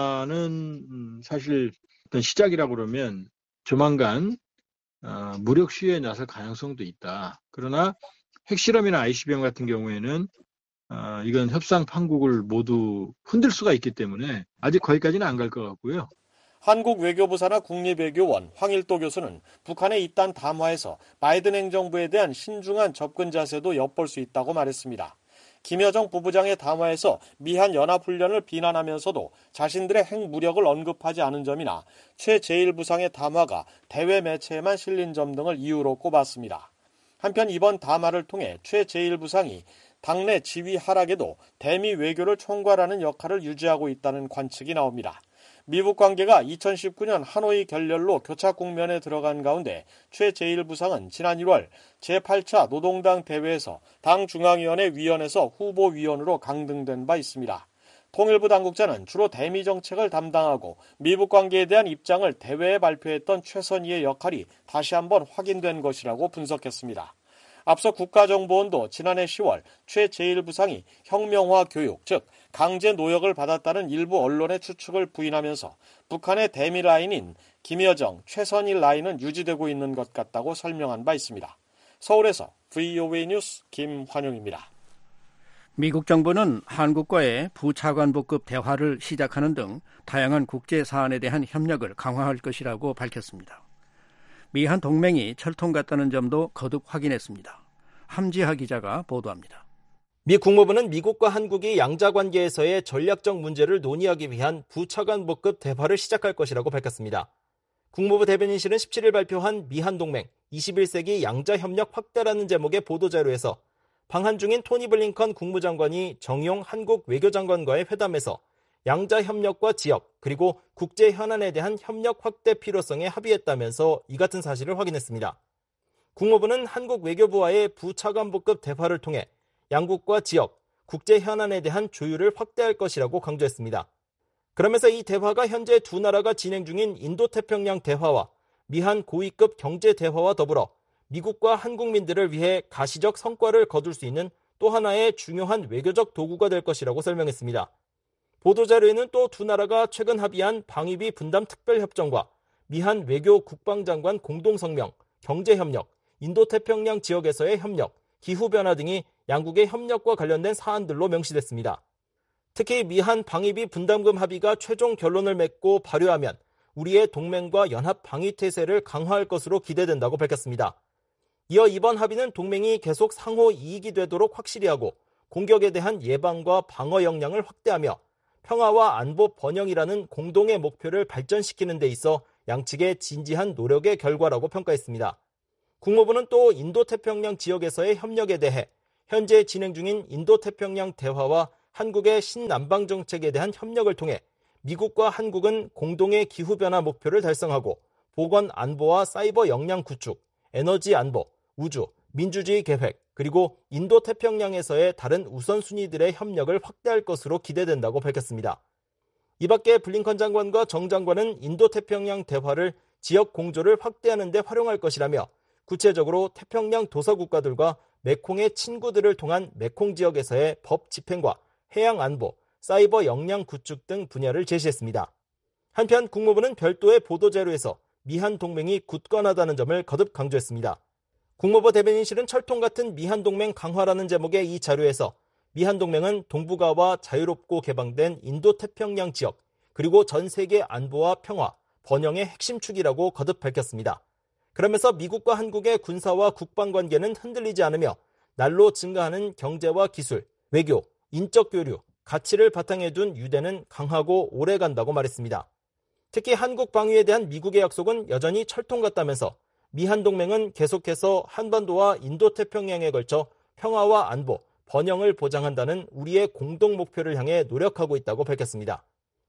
담화는 사실 어떤 시작이라고 그러면 조만간 어, 무력 시위에 나설 가능성도 있다. 그러나 핵실험이나 아이씨비엠 같은 경우에는 어, 이건 협상 판국을 모두 흔들 수가 있기 때문에 아직 거기까지는 안 갈 것 같고요. 한국 외교부 산하 국립외교원 황일도 교수는 북한의 이딴 담화에서 바이든 행정부에 대한 신중한 접근 자세도 엿볼 수 있다고 말했습니다. 김여정 부부장의 담화에서 미한 연합훈련을 비난하면서도 자신들의 핵무력을 언급하지 않은 점이나 최 제일 부상의 담화가 대외 매체에만 실린 점 등을 이유로 꼽았습니다. 한편 이번 담화를 통해 최 제일 부상이 당내 지위 하락에도 대미 외교를 총괄하는 역할을 유지하고 있다는 관측이 나옵니다. 미북 관계가 이천십구 년 하노이 결렬로 교착 국면에 들어간 가운데 최 제일 부상은 지난 일월 제팔 차 노동당 대회에서 당 중앙위원회 위원에서 후보위원으로 강등된 바 있습니다. 통일부 당국자는 주로 대미 정책을 담당하고 미북 관계에 대한 입장을 대회에 발표했던 최선희의 역할이 다시 한번 확인된 것이라고 분석했습니다. 앞서 국가정보원도 지난해 시월 최 제일 부상이 혁명화 교육, 즉 강제 노역을 받았다는 일부 언론의 추측을 부인하면서 북한의 대미 라인인 김여정, 최선희 라인은 유지되고 있는 것 같다고 설명한 바 있습니다. 서울에서 브이오에이 뉴스 김환용입니다. 미국 정부는 한국과의 부차관보급 대화를 시작하는 등 다양한 국제 사안에 대한 협력을 강화할 것이라고 밝혔습니다. 미한 동맹이 철통 같다는 점도 거듭 확인했습니다. 함지하 기자가 보도합니다. 미 국무부는 미국과 한국이 양자관계에서의 전략적 문제를 논의하기 위한 부차관보급 대화를 시작할 것이라고 밝혔습니다. 국무부 대변인실은 십칠 일 발표한 미한동맹 이십일 세기 양자협력 확대라는 제목의 보도자료에서 방한 중인 토니 블링컨 국무장관이 정용 한국 외교장관과의 회담에서 양자협력과 지역 그리고 국제 현안에 대한 협력 확대 필요성에 합의했다면서 이 같은 사실을 확인했습니다. 국무부는 한국 외교부와의 부차관보급 대화를 통해 양국과 지역, 국제 현안에 대한 조율을 확대할 것이라고 강조했습니다. 그러면서 이 대화가 현재 두 나라가 진행 중인 인도태평양 대화와 미한 고위급 경제 대화와 더불어 미국과 한국민들을 위해 가시적 성과를 거둘 수 있는 또 하나의 중요한 외교적 도구가 될 것이라고 설명했습니다. 보도자료에는 또 두 나라가 최근 합의한 방위비 분담 특별협정과 미한 외교 국방장관 공동성명, 경제협력, 인도태평양 지역에서의 협력, 기후변화 등이 양국의 협력과 관련된 사안들로 명시됐습니다. 특히 미한 방위비 분담금 합의가 최종 결론을 맺고 발효하면 우리의 동맹과 연합 방위 태세를 강화할 것으로 기대된다고 밝혔습니다. 이어 이번 합의는 동맹이 계속 상호 이익이 되도록 확실히 하고 공격에 대한 예방과 방어 역량을 확대하며 평화와 안보 번영이라는 공동의 목표를 발전시키는 데 있어 양측의 진지한 노력의 결과라고 평가했습니다. 국무부는 또 인도태평양 지역에서의 협력에 대해 현재 진행 중인 인도태평양 대화와 한국의 신남방 정책에 대한 협력을 통해 미국과 한국은 공동의 기후변화 목표를 달성하고 보건 안보와 사이버 역량 구축, 에너지 안보, 우주, 민주주의 계획, 그리고 인도태평양에서의 다른 우선순위들의 협력을 확대할 것으로 기대된다고 밝혔습니다. 이 밖에 블링컨 장관과 정 장관은 인도태평양 대화를 지역 공조를 확대하는 데 활용할 것이라며 구체적으로 태평양 도서국가들과 메콩의 친구들을 통한 메콩 지역에서의 법 집행과 해양 안보, 사이버 역량 구축 등 분야를 제시했습니다. 한편 국무부는 별도의 보도자료에서 미한 동맹이 굳건하다는 점을 거듭 강조했습니다. 국무부 대변인실은 철통 같은 미한 동맹 강화라는 제목의 이 자료에서 미한 동맹은 동북아와 자유롭고 개방된 인도태평양 지역, 그리고 전 세계 안보와 평화, 번영의 핵심 축이라고 거듭 밝혔습니다. 그러면서 미국과 한국의 군사와 국방 관계는 흔들리지 않으며 날로 증가하는 경제와 기술, 외교, 인적 교류, 가치를 바탕에 둔 유대는 강하고 오래 간다고 말했습니다. 특히 한국 방위에 대한 미국의 약속은 여전히 철통 같다면서 미한 동맹은 계속해서 한반도와 인도태평양에 걸쳐 평화와 안보, 번영을 보장한다는 우리의 공동 목표를 향해 노력하고 있다고 밝혔습니다.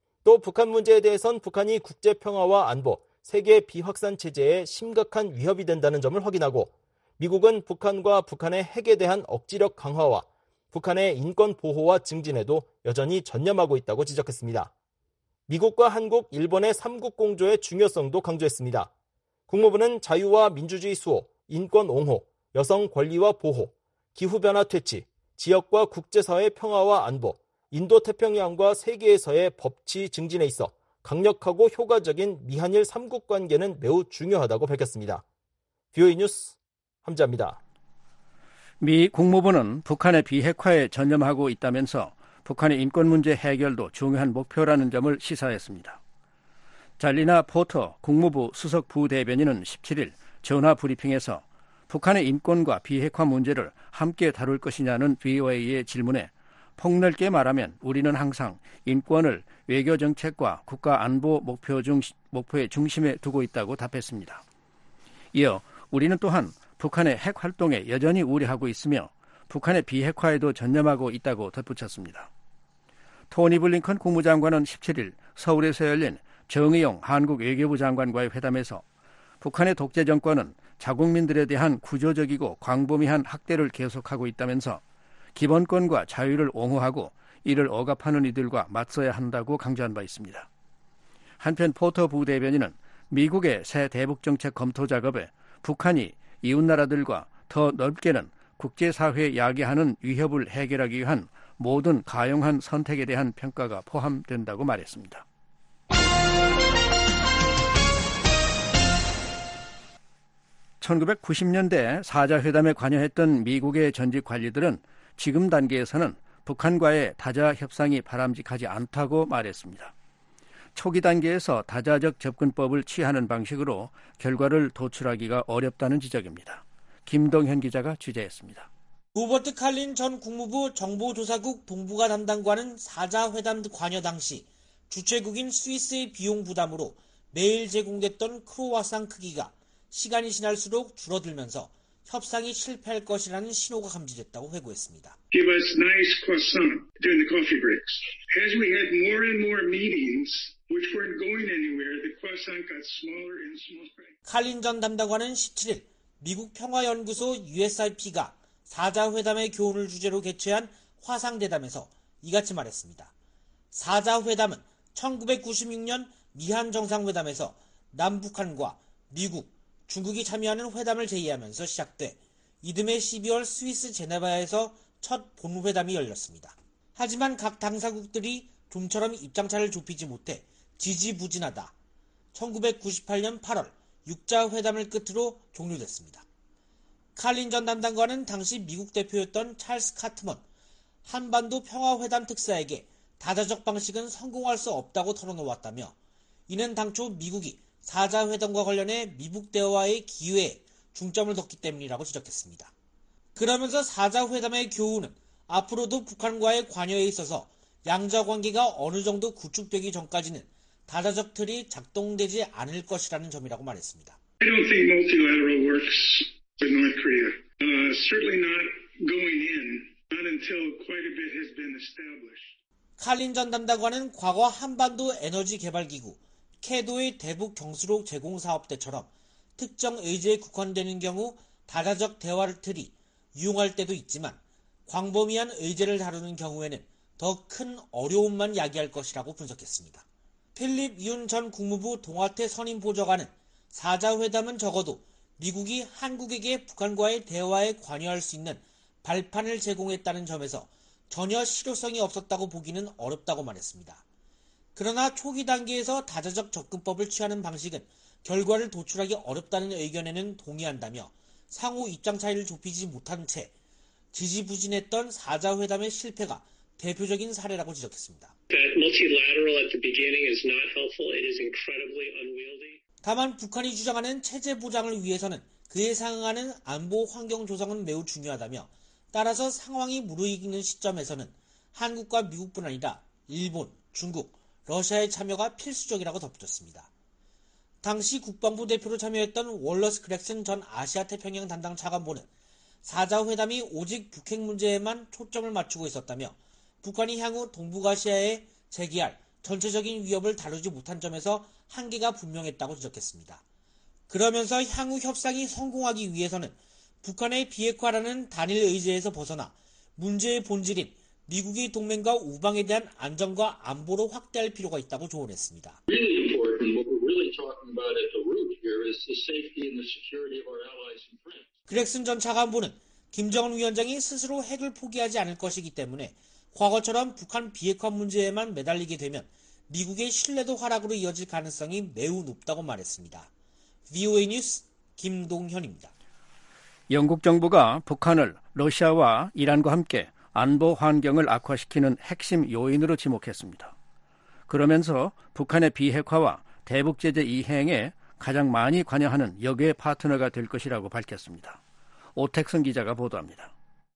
또 북한 문제에 대해선 북한이 국제 평화와 안보, 세계 비확산 체제에 심각한 위협이 된다는 점을 확인하고 미국은 북한과 북한의 핵에 대한 억지력 강화와 북한의 인권 보호와 증진에도 여전히 전념하고 있다고 지적했습니다. 미국과 한국, 일본의 삼국 공조의 중요성도 강조했습니다. 국무부는 자유와 민주주의 수호, 인권 옹호, 여성 권리와 보호, 기후변화 퇴치, 지역과 국제사회 평화와 안보, 인도태평양과 세계에서의 법치 증진에 있어 강력하고 효과적인 미한일 삼국 관계는 매우 중요하다고 밝혔습니다. 비오이 뉴스 함자입니다. 미 국무부는 북한의 비핵화에 전념하고 있다면서 북한의 인권 문제 해결도 중요한 목표라는 점을 시사했습니다. 잘리나 포터 국무부 수석 부대변인은 십칠 일 전화 브리핑에서 북한의 인권과 비핵화 문제를 함께 다룰 것이냐는 브이오에이의 질문에 폭넓게 말하면 우리는 항상 인권을 외교 정책과 국가 안보 목표 중, 목표의 중심에 두고 있다고 답했습니다. 이어 우리는 또한 북한의 핵 활동에 여전히 우려하고 있으며 북한의 비핵화에도 전념하고 있다고 덧붙였습니다. 토니 블링컨 국무장관은 십칠 일 서울에서 열린 정의용 한국 외교부 장관과의 회담에서 북한의 독재 정권은 자국민들에 대한 구조적이고 광범위한 학대를 계속하고 있다면서 기본권과 자유를 옹호하고 이를 억압하는 이들과 맞서야 한다고 강조한 바 있습니다. 한편 포터 부대변인은 미국의 새 대북 정책 검토 작업에 북한이 이웃나라들과 더 넓게는 국제사회에 야기하는 위협을 해결하기 위한 모든 가용한 선택에 대한 평가가 포함된다고 말했습니다. 천구백구십 년대 사자회담에 관여했던 미국의 전직 관리들은 지금 단계에서는 북한과의 다자 협상이 바람직하지 않다고 말했습니다. 초기 단계에서 다자적 접근법을 취하는 방식으로 결과를 도출하기가 어렵다는 지적입니다. 김동현 기자가 취재했습니다. 로버트 칼린 전 국무부 정보조사국 동북아 담당관은 사 자 회담 관여 당시 주최국인 스위스의 비용 부담으로 매일 제공됐던 크로와상 크기가 시간이 지날수록 줄어들면서 협상이 실패할 것이라는 신호가 감지됐다고 회고했습니다. Give us nice croissant during the coffee breaks. As we had more and more meetings which weren't going anywhere, the croissant got smaller and smaller. 칼린 전 담당관은 십칠 일 미국 평화연구소 유에스아이피가 사 자 회담의 교훈을 주제로 개최한 화상대담에서 이같이 말했습니다. 사 자 회담은 천구백구십육 년 미한 정상회담에서 남북한과 미국, 중국이 참여하는 회담을 제의하면서 시작돼 이듬해 십이월 스위스 제네바에서 첫 본회담이 열렸습니다. 하지만 각 당사국들이 좀처럼 입장차를 좁히지 못해 지지부진하다 천구백구십팔 년 팔월 육 자 회담을 끝으로 종료됐습니다. 칼린 전 담당관은 당시 미국 대표였던 찰스 카트먼 한반도 평화회담 특사에게 다자적 방식은 성공할 수 없다고 털어놓았다며 이는 당초 미국이 사 자 회담과 관련해 미북 대화의 기회에 중점을 뒀기 때문이라고 지적했습니다. 그러면서 사 자 회담의 교훈은 앞으로도 북한과의 관여에 있어서 양자 관계가 어느 정도 구축되기 전까지는 다자적 틀이 작동되지 않을 것이라는 점이라고 말했습니다. I don't think multilateral works with North Korea. Uh, certainly not going in, not until quite a bit has been established. 칼린 전 담당관은 과거 한반도 에너지 개발 기구 캐도의 대북 경수로 제공 사업 때처럼 특정 의제에 국한되는 경우 다자적 대화 틀이 유용할 때도 있지만 광범위한 의제를 다루는 경우에는 더 큰 어려움만 야기할 것이라고 분석했습니다. 필립 윤 전 국무부 동아태 선임 보좌관은 사 자 회담은 적어도 미국이 한국에게 북한과의 대화에 관여할 수 있는 발판을 제공했다는 점에서 전혀 실효성이 없었다고 보기는 어렵다고 말했습니다. 그러나 초기 단계에서 다자적 접근법을 취하는 방식은 결과를 도출하기 어렵다는 의견에는 동의한다며 상호 입장 차이를 좁히지 못한 채 지지부진했던 사 자 회담의 실패가 대표적인 사례라고 지적했습니다. 다만 북한이 주장하는 체제 보장을 위해서는 그에 상응하는 안보 환경 조성은 매우 중요하다며 따라서 상황이 무르익는 시점에서는 한국과 미국뿐 아니라 일본, 중국, 러시아의 참여가 필수적이라고 덧붙였습니다. 당시 국방부 대표로 참여했던 월러스 그렉슨 전 아시아 태평양 담당 차관보는 사 자 회담이 오직 북핵 문제에만 초점을 맞추고 있었다며 북한이 향후 동북아시아에 제기할 전체적인 위협을 다루지 못한 점에서 한계가 분명했다고 지적했습니다. 그러면서 향후 협상이 성공하기 위해서는 북한의 비핵화라는 단일 의제에서 벗어나 문제의 본질인 미국의 동맹과 우방에 대한 안정과 안보로 확대할 필요가 있다고 조언했습니다. 그렉슨 전 차관보는 김정은 위원장이 스스로 핵을 포기하지 않을 것이기 때문에 과거처럼 북한 비핵화 문제에만 매달리게 되면 미국의 신뢰도 하락으로 이어질 가능성이 매우 높다고 말했습니다. 브이오에이 뉴스 김동현입니다. 영국 정부가 북한을 러시아와 이란과 함께 안보 환경을 악화시키는 핵심 요인으로 지목했습니다. 그러면서 북한의 비핵화와 대북 제재 이행에 가장 많이 관여하는 역외 파트너가 될 것이라고 밝혔습니다. 오택선 기자가 보도합니다.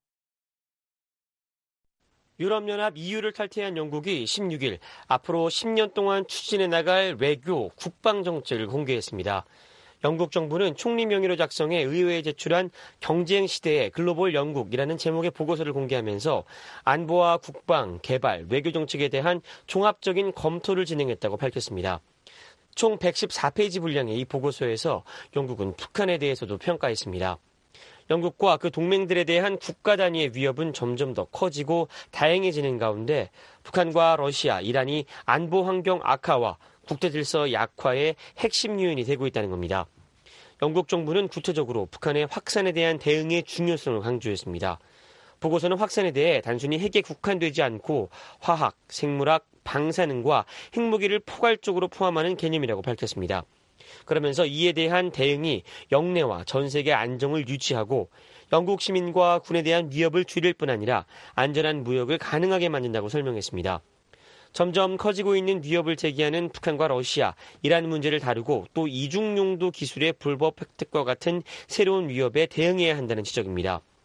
유럽연합 이유를 탈퇴한 영국이 십육 일 앞으로 십 년 동안 추진해 나갈 외교, 국방 정책을 공개했습니다. 영국 정부는 총리 명의로 작성해 의회에 제출한 경쟁 시대의 글로벌 영국이라는 제목의 보고서를 공개하면서 안보와 국방, 개발, 외교 정책에 대한 종합적인 검토를 진행했다고 밝혔습니다. 총 백십사 페이지 분량의 이 보고서에서 영국은 북한에 대해서도 평가했습니다. 영국과 그 동맹들에 대한 국가 단위의 위협은 점점 더 커지고 다양해지는 가운데 북한과 러시아, 이란이 안보 환경 악화와 국제 질서 약화의 핵심 요인이 되고 있다는 겁니다. 영국 정부는 구체적으로 북한의 확산에 대한 대응의 중요성을 강조했습니다. 보고서는 확산에 대해 단순히 핵에 국한되지 않고 화학, 생물학, 방사능과 핵무기를 포괄적으로 포함하는 개념이라고 밝혔습니다. 그러면서 이에 대한 대응이 영내와 전 세계 안정을 유지하고 영국 시민과 군에 대한 위협을 줄일 뿐 아니라 안전한 무역을 가능하게 만든다고 설명했습니다. 점점 커지고 있는 위협을 제기하는 북한과 러시아, 이란 문제를 다루고 또 이중용도 기술의 불법 획득과 같은 새로운 위협에 대응해야 한다는 지적입니다.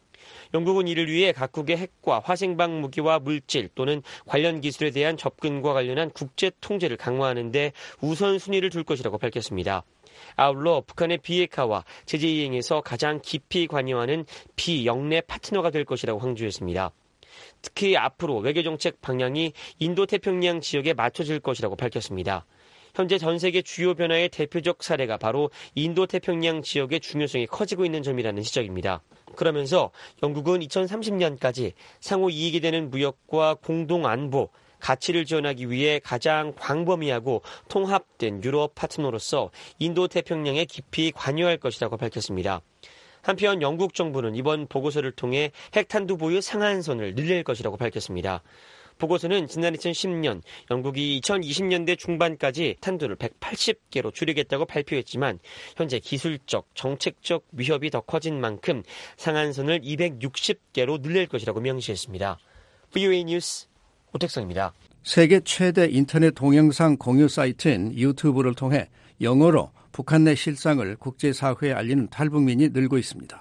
영국은 이를 위해 각국의 핵과 화생방 무기와 물질 또는 관련 기술에 대한 접근과 관련한 국제 통제를 강화하는 데 우선순위를 둘 것이라고 밝혔습니다. 아울러 북한의 비핵화와 제재 이행에서 가장 깊이 관여하는 비영내 파트너가 될 것이라고 강조했습니다. 특히 앞으로 외교정책 방향이 인도태평양 지역에 맞춰질 것이라고 밝혔습니다. 현재 전 세계 주요 변화의 대표적 사례가 바로 인도태평양 지역의 중요성이 커지고 있는 점이라는 지적입니다. 그러면서 영국은 이천삼십 년까지 상호 이익이 되는 무역과 공동안보, 가치를 지원하기 위해 가장 광범위하고 통합된 유럽 파트너로서 인도태평양에 깊이 관여할 것이라고 밝혔습니다. 한편 영국 정부는 이번 보고서를 통해 핵탄두 보유 상한선을 늘릴 것이라고 밝혔습니다. 보고서는 지난 이천십 년 영국이 이천이십 년대 중반까지 탄두를 백팔십 개로 줄이겠다고 발표했지만 현재 기술적, 정책적 위협이 더 커진 만큼 상한선을 이백육십 개로 늘릴 것이라고 명시했습니다. 브이오에이 뉴스 오택성입니다. 세계 최대 인터넷 동영상 공유 사이트인 유튜브를 통해 영어로 북한 내 실상을 국제사회에 알리는 탈북민이 늘고 있습니다.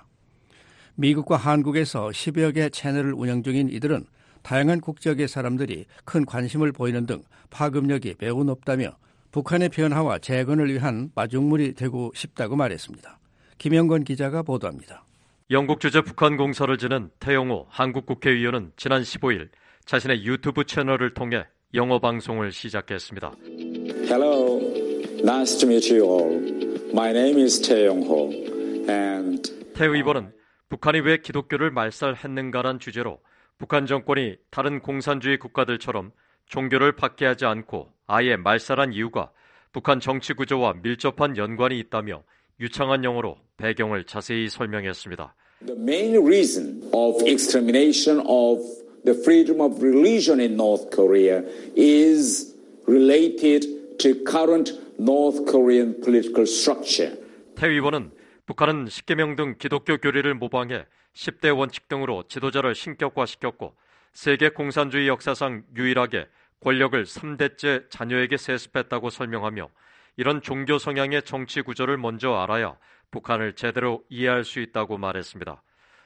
미국과 한국에서 십여 개 채널을 운영 중인 이들은 다양한 국적의 사람들이 큰 관심을 보이는 등 파급력이 매우 높다며 북한의 변화와 재건을 위한 마중물이 되고 싶다고 말했습니다. 김영건 기자가 보도합니다. 영국 주재 북한 공사를 지낸 태영호 한국 국회의원은 지난 십오 일 자신의 유튜브 채널을 통해 영어 방송을 시작했습니다. Hello, nice to meet you all. My name is 태영호. And 태 의원은 북한이 왜 기독교를 말살했는가란 주제로 북한 정권이 다른 공산주의 국가들처럼 종교를 박해하지 않고 아예 말살한 이유가 북한 정치 구조와 밀접한 연관이 있다며 유창한 영어로 배경을 자세히 설명했습니다. The main reason of extermination of the freedom of religion in North Korea is related to current North Korean political structure. 태 의원은 북한은 십계명 등 기독교 교리를 모방해 십 대 원칙 등으로 지도자를 신격화시켰고 세계 공산주의 역사상 유일하게 권력을 삼 대째 자녀에게 세습했다고 설명하며 이런 종교 성향의 정치 구조를 먼저 알아야 북한을 제대로 이해할 수 있다고 말했습니다.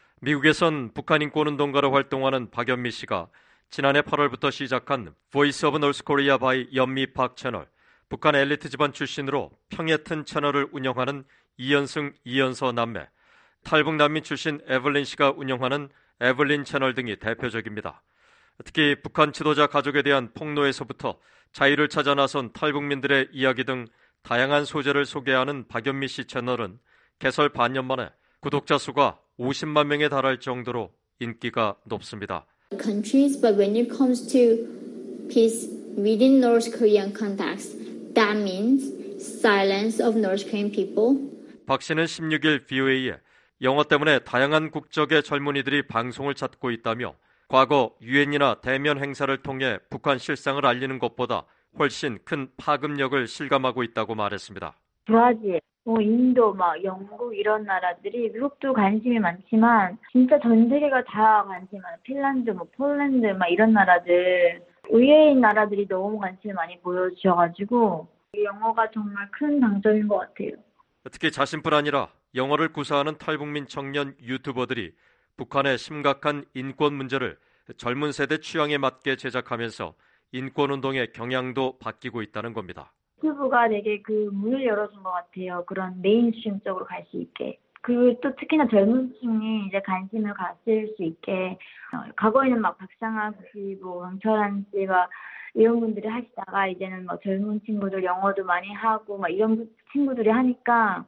미국에선 북한 인권운동가로 활동하는 박연미 씨가 지난해 팔월부터 시작한 Voice of North Korea by 연미박 채널, 북한 엘리트 집안 출신으로 평해튼 채널을 운영하는 이현승, 이현서 남매, 탈북 난민 출신 에블린 씨가 운영하는 에블린 채널 등이 대표적입니다. 특히 북한 지도자 가족에 대한 폭로에서부터 자유를 찾아 나선 탈북민들의 이야기 등 다양한 소재를 소개하는 박연미 씨 채널은 개설 반년 만에 구독자 수가 오십만 명에 달할 정도로 인기가 높습니다. Countries, but when it comes to peace within North Korean context, that means silence of North Korean people. 박 씨는 십육 일 브이오에이에 영어 때문에 다양한 국적의 젊은이들이 방송을 찾고 있다며 과거 유엔이나 대면 행사를 통해 북한 실상을 알리는 것보다 훨씬 큰 파급력을 실감하고 있다고 말했습니다. 브라질, 뭐 인도, 막 영국 이런 나라들이 미국도 관심이 많지만 진짜 전 세계가 다 관심이 많아요. 핀란드, 뭐 폴란드, 막 이런 나라들 의외인 나라들이 너무 관심을 많이 보여주셔가지고 영어가 정말 큰 장점인 것 같아요. 특히 자신뿐 아니라 영어를 구사하는 탈북민 청년 유튜버들이 북한의 심각한 인권 문제를 젊은 세대 취향에 맞게 제작하면서 인권운동의 경향도 바뀌고 있다는 겁니다. 유튜브가 되게 그 문을 열어준 것 같아요. 그런 메인스트림 쪽으로 갈 수 있게. 그리고 또 특히나 젊은 층이 이제 관심을 가질 수 있게 어, 과거에는 막 박상학 씨, 뭐 강철한 씨가 이런 분들이 하시다가 이제는 뭐 젊은 친구들 영어도 많이 하고 막 이런 친구들이 하니까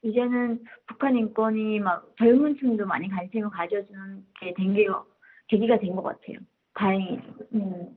이제는 북한 인권이 막 젊은 층도 많이 관심을 가져주는 게 된 게 계기가 된 것 같아요. 다행히. 음.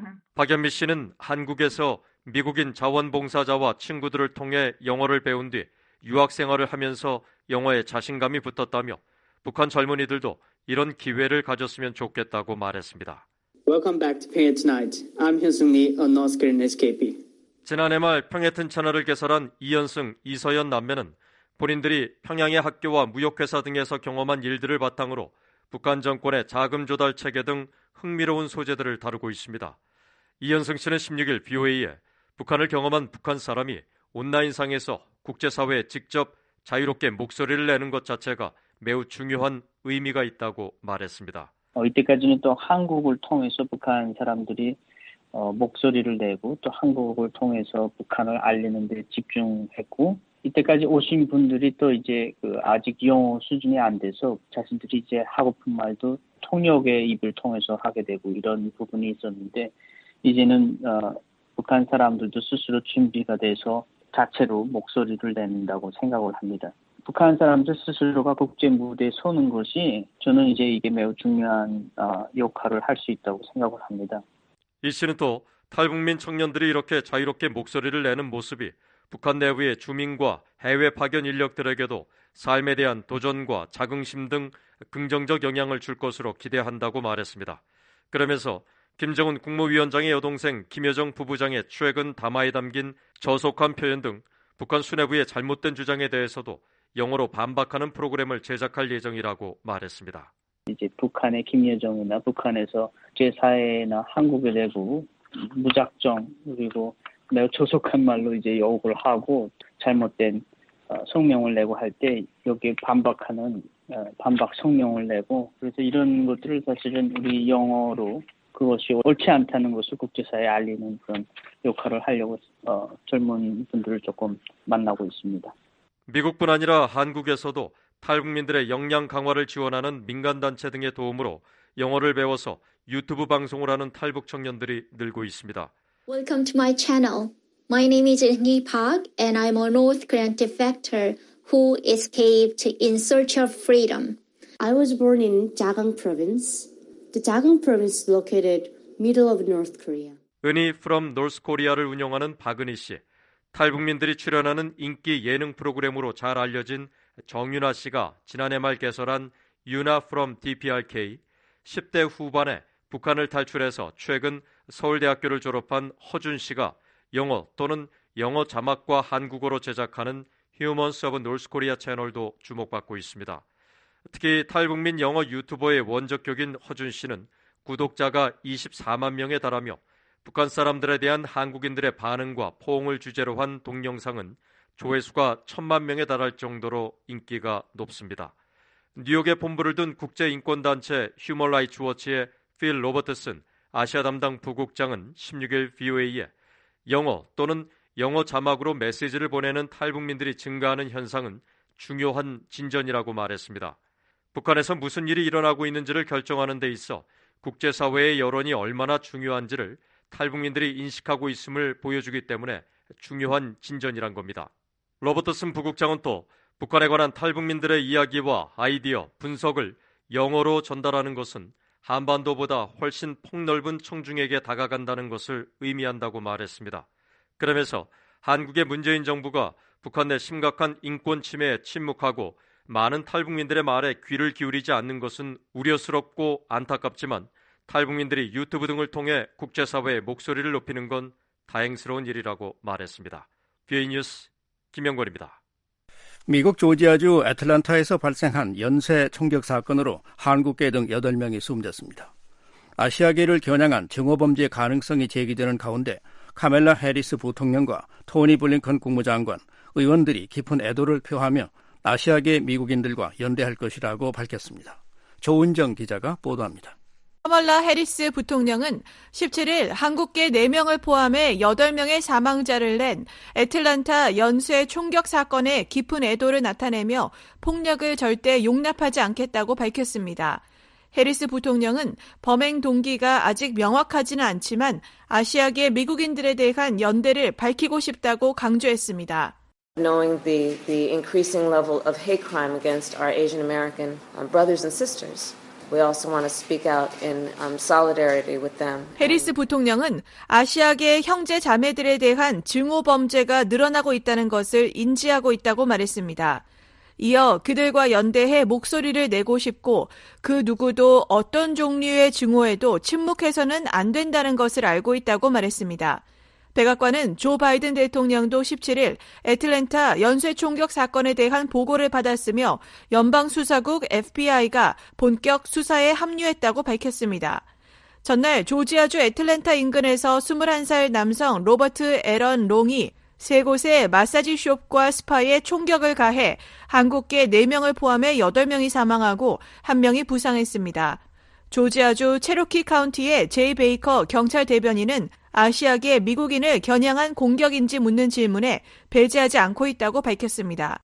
박연미 씨는 한국에서 미국인 자원봉사자와 친구들을 통해 영어를 배운 뒤 유학 생활을 하면서 영어에 자신감이 붙었다며 북한 젊은이들도 이런 기회를 가졌으면 좋겠다고 말했습니다. Welcome back to Pyongyang Tonight. I'm Hyun-sung Lee, a North Korean 에스케이피. 지난해 말 평해튼 채널을 개설한 이현승, 이서연 남매는 본인들이 평양의 학교와 무역회사 등에서 경험한 일들을 바탕으로 북한 정권의 자금 조달 체계 등 흥미로운 소재들을 다루고 있습니다. 이현승 씨는 십육 일 브이오에이에 북한을 경험한 북한 사람이 온라인상에서 국제사회에 직접 자유롭게 목소리를 내는 것 자체가 매우 중요한 의미가 있다고 말했습니다. 어, 이때까지는 또 한국을 통해서 북한 사람들이 어, 목소리를 내고 또 한국을 통해서 북한을 알리는 데 집중했고 이때까지 오신 분들이 또 이제 그 아직 영어 수준이 안 돼서 자신들이 이제 하고픈 말도 통역의 입을 통해서 하게 되고 이런 부분이 있었는데 이제는 어, 북한 사람들도 스스로 준비가 돼서 자체로 목소리를 낸다고 생각을 합니다. 북한 사람들 스스로가 국제 무대에 서는 것이 저는 이제 이게 매우 중요한 어, 역할을 할 수 있다고 생각을 합니다. 이 씨는 또 탈북민 청년들이 이렇게 자유롭게 목소리를 내는 모습이 북한 내부의 주민과 해외 파견 인력들에게도 삶에 대한 도전과 자긍심 등 긍정적 영향을 줄 것으로 기대한다고 말했습니다. 그러면서 김정은 국무위원장의 여동생 김여정 부부장의 최근 담화에 담긴 저속한 표현 등 북한 수뇌부의 잘못된 주장에 대해서도 영어로 반박하는 프로그램을 제작할 예정이라고 말했습니다. 이제 북한의 김여정이나 북한에서 제사회나 한국의 내부 무작정 그리고 매우 조속한 말로 이제 욕을 하고 잘못된 어, 성명을 내고 할 때 여기에 반박하는 어, 반박 성명을 내고 그래서 이런 것들을 사실은 우리 영어로 그것이 옳지 않다는 것을 국제사회에 알리는 그런 역할을 하려고 어, 젊은 분들을 조금 만나고 있습니다. 미국뿐 아니라 한국에서도 탈북민들의 역량 강화를 지원하는 민간단체 등의 도움으로 영어를 배워서 유튜브 방송을 하는 탈북 청년들이 늘고 있습니다. Welcome to my channel. My name is Eun-hee Park and I'm a North Korean defector who escaped in search of freedom. I was born in Jagang Province. The Jagang Province is located middle of North Korea. 은희 from North Korea를 운영하는 박은희 씨. 탈북민들이 출연하는 인기 예능 프로그램으로 잘 알려진 정윤아 씨가 지난해 말 개설한 유나 from 디피알케이, 십 대 후반에 북한을 탈출해서 최근 서울대학교를 졸업한 허준 씨가 영어 또는 영어 자막과 한국어로 제작하는 Humans of North Korea 채널도 주목받고 있습니다. 특히 탈북민 영어 유튜버의 원적격인 허준 씨는 구독자가 이십사만 명에 달하며 북한 사람들에 대한 한국인들의 반응과 포옹을 주제로 한 동영상은 조회수가 천만 명에 달할 정도로 인기가 높습니다. 뉴욕에 본부를 둔 국제인권단체 휴먼 라이츠 워치의 필 로버트슨 아시아 담당 부국장은 십육 일 브이오에이에 영어 또는 영어 자막으로 메시지를 보내는 탈북민들이 증가하는 현상은 중요한 진전이라고 말했습니다. 북한에서 무슨 일이 일어나고 있는지를 결정하는 데 있어 국제사회의 여론이 얼마나 중요한지를 탈북민들이 인식하고 있음을 보여주기 때문에 중요한 진전이란 겁니다. 로버트슨 부국장은 또 북한에 관한 탈북민들의 이야기와 아이디어, 분석을 영어로 전달하는 것은 한반도보다 훨씬 폭넓은 청중에게 다가간다는 것을 의미한다고 말했습니다. 그러면서 한국의 문재인 정부가 북한 내 심각한 인권 침해에 침묵하고 많은 탈북민들의 말에 귀를 기울이지 않는 것은 우려스럽고 안타깝지만 탈북민들이 유튜브 등을 통해 국제사회의 목소리를 높이는 건 다행스러운 일이라고 말했습니다. 브이오에이 뉴스 김영권입니다. 미국 조지아주 애틀랜타에서 발생한 연쇄 총격 사건으로 한국계 등 여덟 명이 숨졌습니다. 아시아계를 겨냥한 증오범죄 가능성이 제기되는 가운데 카멜라 해리스 부통령과 토니 블링컨 국무장관, 의원들이 깊은 애도를 표하며 아시아계 미국인들과 연대할 것이라고 밝혔습니다. 조은정 기자가 보도합니다. 카멀라 해리스 부통령은 십칠 일 한국계 네 명을 포함해 여덟 명의 사망자를 낸 애틀랜타 연쇄 총격 사건에 깊은 애도를 나타내며 폭력을 절대 용납하지 않겠다고 밝혔습니다. 해리스 부통령은 범행 동기가 아직 명확하지는 않지만 아시아계 미국인들에 대한 연대를 밝히고 싶다고 강조했습니다. Knowing the, the increasing level of hate crime against our Asian American brothers and sisters. We also want to speak out in um, solidarity with them. 해리스 부통령은 아시아계 형제 자매들에 대한 증오 범죄가 늘어나고 있다는 것을 인지하고 있다고 말했습니다. 이어 그들과 연대해 목소리를 내고 싶고 그 누구도 어떤 종류의 증오에도 침묵해서는 안 된다는 것을 알고 있다고 말했습니다. 백악관은 조 바이든 대통령도 십칠 일 애틀랜타 연쇄 총격 사건에 대한 보고를 받았으며 연방수사국 에프비아이가 본격 수사에 합류했다고 밝혔습니다. 전날 조지아주 애틀랜타 인근에서 스물한 살 남성 로버트 에런 롱이 세 곳의 마사지숍과 스파에 총격을 가해 한국계 네 명을 포함해 여덟 명이 사망하고 한 명이 부상했습니다. 조지아주 체로키 카운티의 제이 베이커 경찰 대변인은 아시아계 미국인을 겨냥한 공격인지 묻는 질문에 배제하지 않고 있다고 밝혔습니다.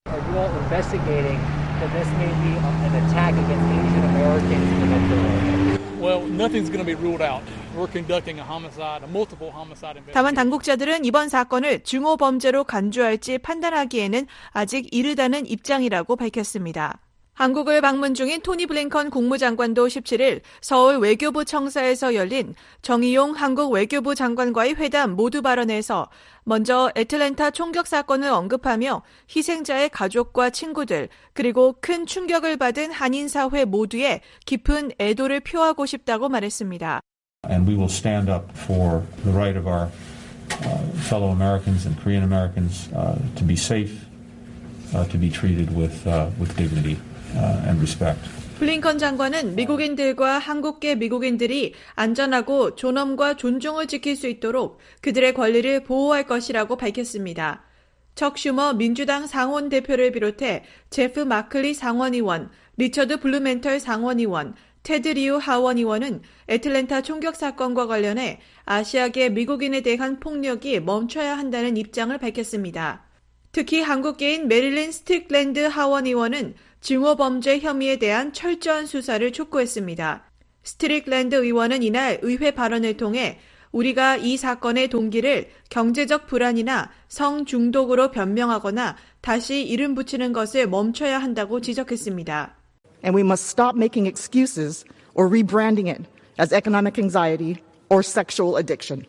다만 당국자들은 이번 사건을 증오 범죄로 간주할지 판단하기에는 아직 이르다는 입장이라고 밝혔습니다. 한국을 방문 중인 토니 블링컨 국무장관도 십칠일 서울 외교부 청사에서 열린 정의용 한국 외교부 장관과의 회담 모두 발언에서 먼저 애틀랜타 총격 사건을 언급하며 희생자의 가족과 친구들 그리고 큰 충격을 받은 한인 사회 모두에 깊은 애도를 표하고 싶다고 말했습니다. And we will stand up for the right of our uh, fellow Americans and Korean Americans uh, to be safe, uh, to be treated with uh, with dignity. And respect. 블링컨 장관은 미국인들과 한국계 미국인들이 안전하고 존엄과 존중을 지킬 수 있도록 그들의 권리를 보호할 것이라고 밝혔습니다. 척 슈머 민주당 상원 대표를 비롯해 제프 마클리 상원의원, 리처드 블루멘털 상원의원, 테드 리우 하원의원은 애틀랜타 총격 사건과 관련해 아시아계 미국인에 대한 폭력이 멈춰야 한다는 입장을 밝혔습니다. 특히 한국계인 메릴린 스틱랜드 하원의원은 증오범죄 혐의에 대한 철저한 수사를 촉구했습니다. 스트릭랜드 의원은 이날 의회 발언을 통해 우리가 이 사건의 동기를 경제적 불안이나 성 중독으로 변명하거나 다시 이름 붙이는 것을 멈춰야 한다고 지적했습니다. And we must stop making excuses or rebranding it as economic anxiety or sexual addiction.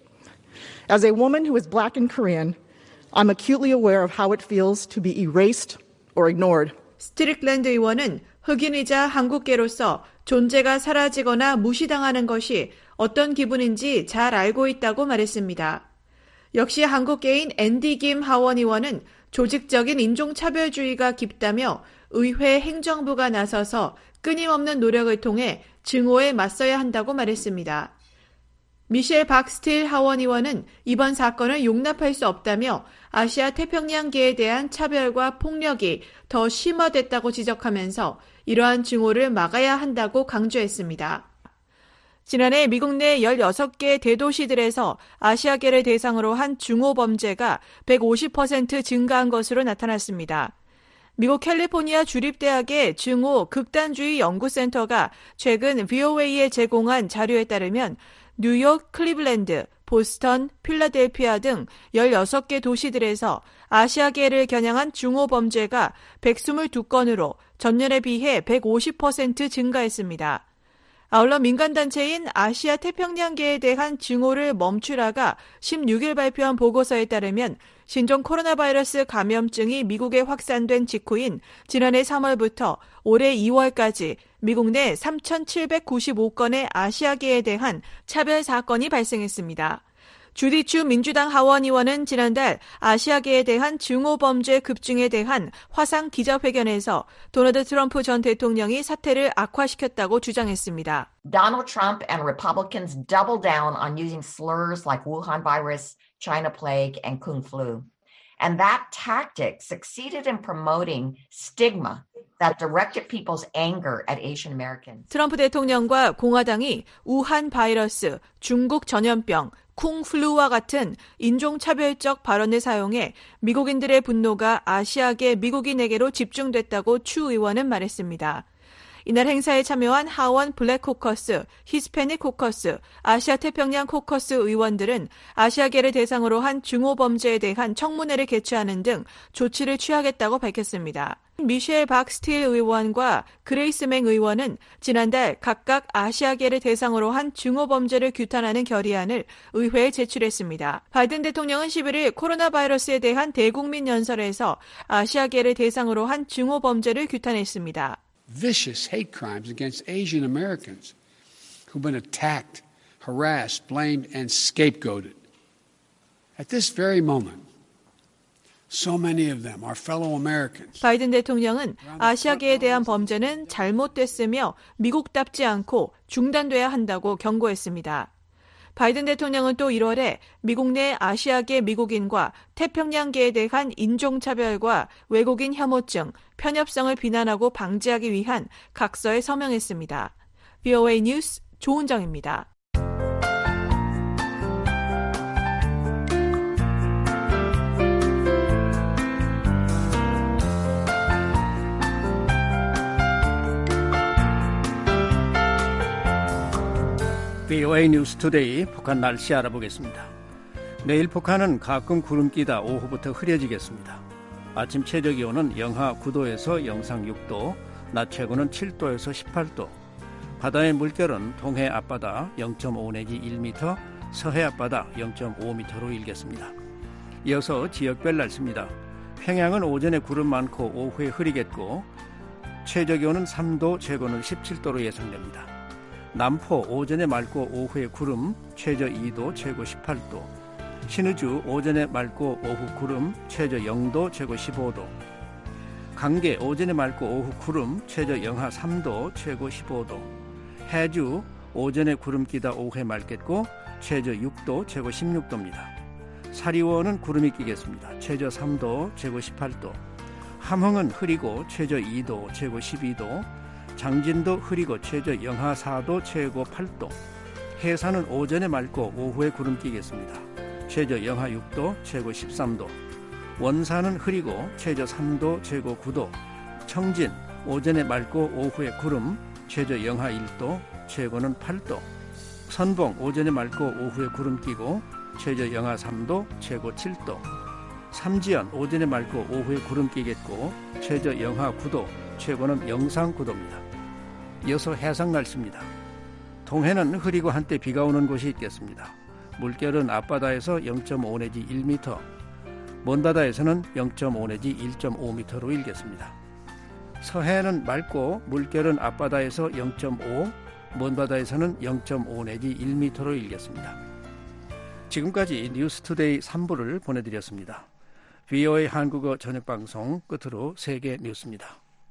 As a woman who is black and Korean, I'm acutely aware of how it feels to be erased or ignored. 스트릭랜드 의원은 흑인이자 한국계로서 존재가 사라지거나 무시당하는 것이 어떤 기분인지 잘 알고 있다고 말했습니다. 역시 한국계인 앤디 김 하원 의원은 조직적인 인종차별주의가 깊다며 의회 행정부가 나서서 끊임없는 노력을 통해 증오에 맞서야 한다고 말했습니다. 미셸 박스틸 하원 의원은 이번 사건을 용납할 수 없다며 아시아 태평양계에 대한 차별과 폭력이 더 심화됐다고 지적하면서 이러한 증오를 막아야 한다고 강조했습니다. 지난해 미국 내 열여섯 개 대도시들에서 아시아계를 대상으로 한 증오 범죄가 백오십 퍼센트 증가한 것으로 나타났습니다. 미국 캘리포니아 주립대학의 증오 극단주의 연구센터가 최근 브이오에이에 제공한 자료에 따르면 뉴욕, 클리블랜드, 보스턴, 필라델피아 등 열여섯 개 도시들에서 아시아계를 겨냥한 증오 범죄가 백이십이 건으로 전년에 비해 백오십 퍼센트 증가했습니다. 아울러 민간단체인 아시아 태평양계에 대한 증오를 멈추라가 십육일 발표한 보고서에 따르면 신종 코로나 바이러스 감염증이 미국에 확산된 직후인 지난해 삼월부터 올해 이월까지 미국 내 삼천칠백구십오 건의 아시아계에 대한 차별 사건이 발생했습니다. 주디 추 민주당 하원의원은 지난달 아시아계에 대한 증오 범죄 급증에 대한 화상 기자회견에서 도널드 트럼프 전 대통령이 사태를 악화시켰다고 주장했습니다. Donald Trump and Republicans doubled down on using slurs like Wuhan virus, China plague, and Kung flu. And that tactic succeeded in promoting stigma that directed people's anger at Asian Americans. 트럼프 대통령과 공화당이 우한 바이러스, 중국 전염병, 쿵플루와 같은 인종차별적 발언을 사용해 미국인들의 분노가 아시아계 미국인에게로 집중됐다고 추 의원은 말했습니다. 이날 행사에 참여한 하원 블랙 코커스, 히스패닉 코커스, 아시아 태평양 코커스 의원들은 아시아계를 대상으로 한 증오 범죄에 대한 청문회를 개최하는 등 조치를 취하겠다고 밝혔습니다. 미셸 박스틸 의원과 그레이스 맹 의원은 지난달 각각 아시아계를 대상으로 한 증오 범죄를 규탄하는 결의안을 의회에 제출했습니다. 바이든 대통령은 십일일 코로나 바이러스에 대한 대국민 연설에서 아시아계를 대상으로 한 증오 범죄를 규탄했습니다. Vicious hate crimes against Asian Americans who've been attacked, harassed, blamed, and scapegoated. At this very moment, so many of them are fellow Americans. 바이든 대통령은 아시아계에 대한 범죄는 잘못됐으며 미국답지 않고 중단돼야 한다고 경고했습니다. 바이든 대통령은 또 일월에 미국 내 아시아계 미국인과 태평양계에 대한 인종차별과 외국인 혐오증, 편협성을 비난하고 방지하기 위한 각서에 서명했습니다. 브이오에이 뉴스 조은정입니다. 브이오에이 뉴스 투데이 북한 날씨 알아보겠습니다. 내일 북한은 가끔 구름 끼다 오후부터 흐려지겠습니다. 아침 최저 기온은 영하 구 도에서 영상 육 도, 낮 최고는 칠 도에서 십팔 도. 바다의 물결은 동해 앞바다 영 점 오 내지 일 미터, 서해 앞바다 영 점 오 미터로 일겠습니다. 이어서 지역별 날씨입니다. 평양은 오전에 구름 많고 오후에 흐리겠고 최저 기온은 삼 도, 최고는 십칠 도로 예상됩니다. 남포 오전에 맑고 오후에 구름, 최저 이 도, 최고 십팔 도. 신의주 오전에 맑고 오후 구름, 최저 영 도, 최고 십오 도. 강계 오전에 맑고 오후 구름, 최저 영하 삼 도, 최고 십오 도. 해주 오전에 구름 끼다 오후에 맑겠고 최저 육 도, 최고 십육 도입니다. 사리원은 구름이 끼겠습니다. 최저 삼 도, 최고 십팔 도. 함흥은 흐리고 최저 이 도, 최고 십이 도. 장진도 흐리고 최저 영하 사 도, 최고 팔 도. 해산은 오전에 맑고 오후에 구름 끼겠습니다. 최저 영하 육 도, 최고 십삼 도. 원산은 흐리고 최저 삼 도, 최고 구 도. 청진 오전에 맑고 오후에 구름, 최저 영하 일 도, 최고는 팔 도. 선봉 오전에 맑고 오후에 구름 끼고 최저 영하 삼 도, 최고 칠 도. 삼지연 오전에 맑고 오후에 구름 끼겠고 최저 영하 구 도, 최고는 영상 구 도입니다. 이어서 해상 날씨입니다. 동해는 흐리고 한때 비가 오는 곳이 있겠습니다. 물결은 앞바다에서 영 점 오 내지 일 미터, 먼 바다에서는 영 점 오 내지 일 점 오 미터로 일겠습니다. 서해는 맑고 물결은 앞바다에서 영 점 오, 먼 바다에서는 영 점 오 내지 일 미터로 일겠습니다. 지금까지 뉴스투데이 삼 부를 보내드렸습니다. 브이오에이 한국어 저녁방송 끝으로 세계 뉴스입니다.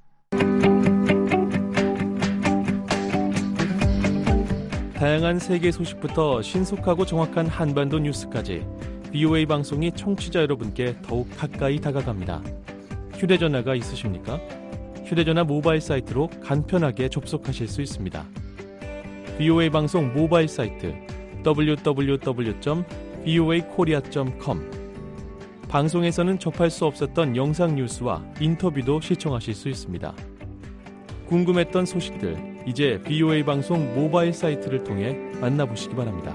다양한 세계 소식부터 신속하고 정확한 한반도 뉴스까지 브이오에이 방송이 청취자 여러분께 더욱 가까이 다가갑니다. 휴대전화가 있으십니까? 휴대전화 모바일 사이트로 간편하게 접속하실 수 있습니다. 브이오에이 방송 모바일 사이트 더블유 더블유 더블유 점 브이오에이 코리아 점 컴. 방송에서는 접할 수 없었던 영상 뉴스와 인터뷰도 시청하실 수 있습니다. 궁금했던 소식들, 이제 브이오에이 방송 모바일 사이트를 통해 만나보시기 바랍니다.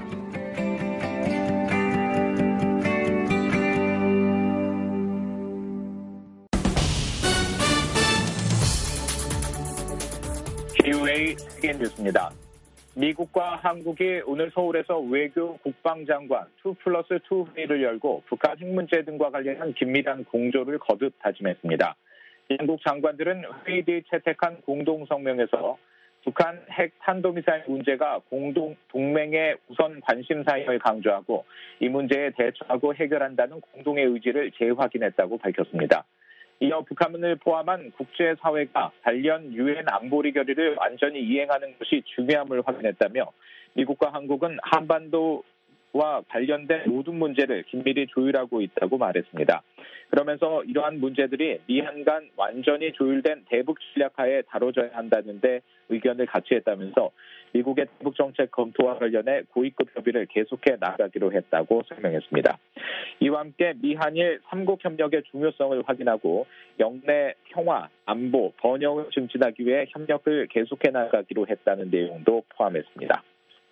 브이오에이 세계 뉴스입니다. 미국과 한국이 오늘 서울에서 외교 국방장관 투 플러스 투 회의를 열고 북한 핵 문제 등과 관련한 긴밀한 공조를 거듭 다짐했습니다. 양국 장관들은 회의 뒤 채택한 공동성명에서 북한 핵 탄도미사일 문제가 공동 동맹의 우선 관심사임을 강조하고 이 문제에 대처하고 해결한다는 공동의 의지를 재확인했다고 밝혔습니다. 이어 북한을 포함한 국제사회가 관련 유엔 안보리 결의를 완전히 이행하는 것이 중요함을 확인했다며 미국과 한국은 한반도와 관련된 모든 문제를 긴밀히 조율하고 있다고 말했습니다. 그러면서 이러한 문제들이 미한 간 완전히 조율된 대북 전략하에 다뤄져야 한다는데 의견을 같이 했다면서 미국의 대북 정책 검토와 관련해 고위급 협의를 계속해 나가기로 했다고 설명했습니다. 이와 함께 미한일 삼국 협력의 중요성을 확인하고 영내 평화, 안보, 번영을 증진하기 위해 협력을 계속해 나가기로 했다는 내용도 포함했습니다.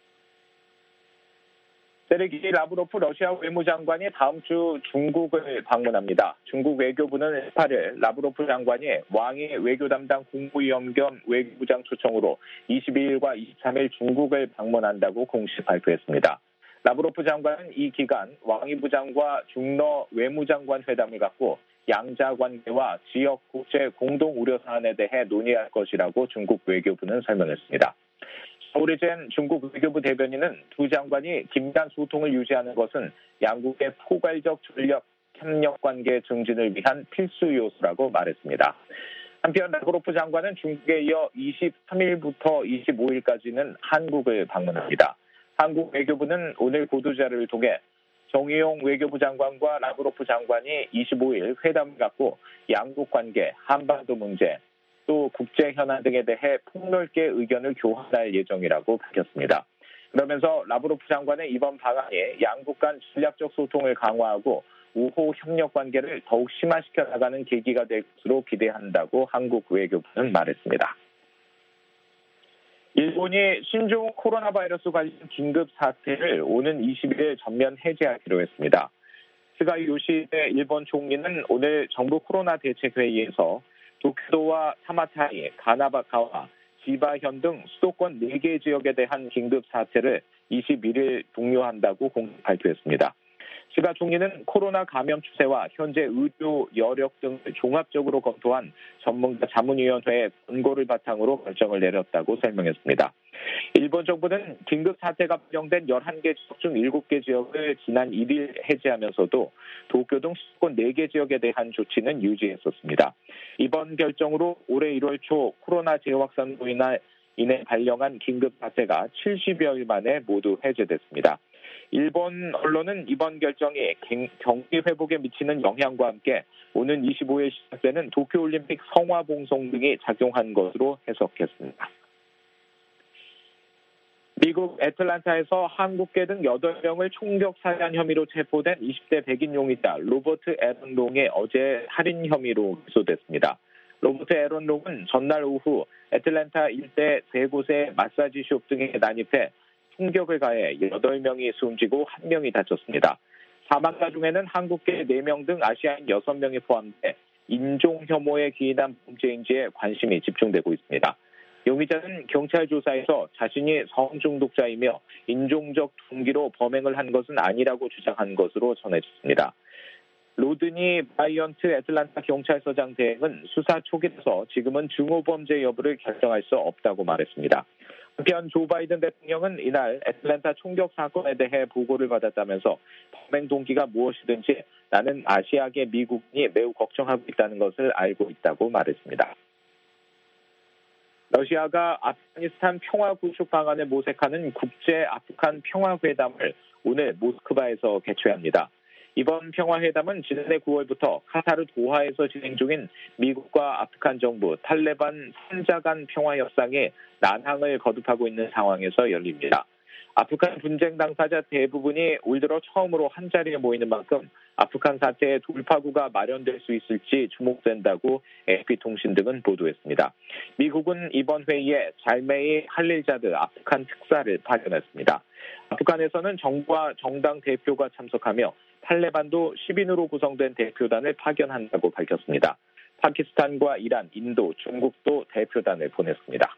세르게이 라브로프 러시아 외무장관이 다음 주 중국을 방문합니다. 중국 외교부는 십팔 일 라브로프 장관이 왕이 외교 담당 국무위원 겸 외교부장 초청으로 이십이 일과 이십삼 일 중국을 방문한다고 공식 발표했습니다. 라브로프 장관은 이 기간 왕이 부장과 중러 외무장관 회담을 갖고 양자 관계와 지역 국제 공동 우려 사안에 대해 논의할 것이라고 중국 외교부는 설명했습니다. 오래전 중국 외교부 대변인은 두 장관이 긴밀한 소통을 유지하는 것은 양국의 포괄적 전력 협력 관계 증진을 위한 필수 요소라고 말했습니다. 한편 라브로프 장관은 중국에 이어 이십삼 일부터 이십오 일까지는 한국을 방문합니다. 한국 외교부는 오늘 보도자료를 통해 정의용 외교부 장관과 라브로프 장관이 이십오일 회담을 갖고 양국 관계, 한반도 문제, 또 국제 현안 등에 대해 폭넓게 의견을 교환할 예정이라고 밝혔습니다. 그러면서 라브로프 장관의 이번 방안이 양국 간 전략적 소통을 강화하고 우호 협력 관계를 더욱 심화시켜 나가는 계기가 될 것으로 기대한다고 한국 외교부는 말했습니다. 일본이 신종 코로나 바이러스 관련 긴급 사태를 오는 이십일일 전면 해제하기로 했습니다. 스가 요시히데 일본 총리는 오늘 정부 코로나 대책회의에서 도쿄도와 사마타이, 가나바카와 지바현 등 수도권 네 개 지역에 대한 긴급 사태를 이십일일 종료한다고 공식 발표했습니다. 스가 총리는 코로나 감염 추세와 현재 의료 여력 등을 종합적으로 검토한 전문가 자문위원회의 권고를 바탕으로 결정을 내렸다고 설명했습니다. 일본 정부는 긴급 사태가 발령된 열한 개 지역 중 일곱 개 지역을 지난 일일 해제하면서도 도쿄 등 수도권 네 개 지역에 대한 조치는 유지했었습니다. 이번 결정으로 올해 일월 초 코로나 재확산으로 인해 발령한 긴급 사태가 칠십여일 만에 모두 해제됐습니다. 일본 언론은 이번 결정이 경기 회복에 미치는 영향과 함께 오는 이십오일 시작되는 도쿄올림픽 성화봉송 등이 작용한 것으로 해석했습니다. 미국 애틀랜타에서 한국계 등 여덟 명을 총격 살해한 혐의로 체포된 이십 대 백인 용의자 로버트 에런 롱이 어제 살인 혐의로 기소됐습니다. 로버트 에런 롱은 전날 오후 애틀랜타 일대 세 곳의 마사지숍 등에 난입해 총격을 가해 여덟 명이 숨지고 한 명이 다쳤습니다. 사망자 중에는 한국계 네 명 등 아시아인 여섯 명이 포함돼 인종 혐오에 기인한 범죄인지에 관심이 집중되고 있습니다. 용의자는 경찰 조사에서 자신이 성중독자이며 인종적 동기로 범행을 한 것은 아니라고 주장한 것으로 전해졌습니다. 로드니 바이언트 애틀랜타 경찰서장 대행은 수사 초기라서 지금은 증오범죄 여부를 결정할 수 없다고 말했습니다. 한편 조 바이든 대통령은 이날 애틀랜타 총격 사건에 대해 보고를 받았다면서 범행 동기가 무엇이든지 나는 아시아계 미국인이 매우 걱정하고 있다는 것을 알고 있다고 말했습니다. 러시아가 아프가니스탄 평화 구축 방안을 모색하는 국제 아프간 평화회담을 오늘 모스크바에서 개최합니다. 이번 평화회담은 지난해 구월부터 카타르 도하에서 진행 중인 미국과 아프간 정부 탈레반 삼자 간 평화협상에 난항을 거듭하고 있는 상황에서 열립니다. 아프간 분쟁 당사자 대부분이 올 들어 처음으로 한자리에 모이는 만큼 아프간 사태의 돌파구가 마련될 수 있을지 주목된다고 에이피통신 등은 보도했습니다. 미국은 이번 회의에 잘메이 할릴자드 아프간 특사를 파견했습니다. 아프간에서는 정부와 정당 대표가 참석하며 탈레반도 십 인으로 구성된 대표단을 파견한다고 밝혔습니다. 파키스탄과 이란, 인도, 중국도 대표단을 보냈습니다.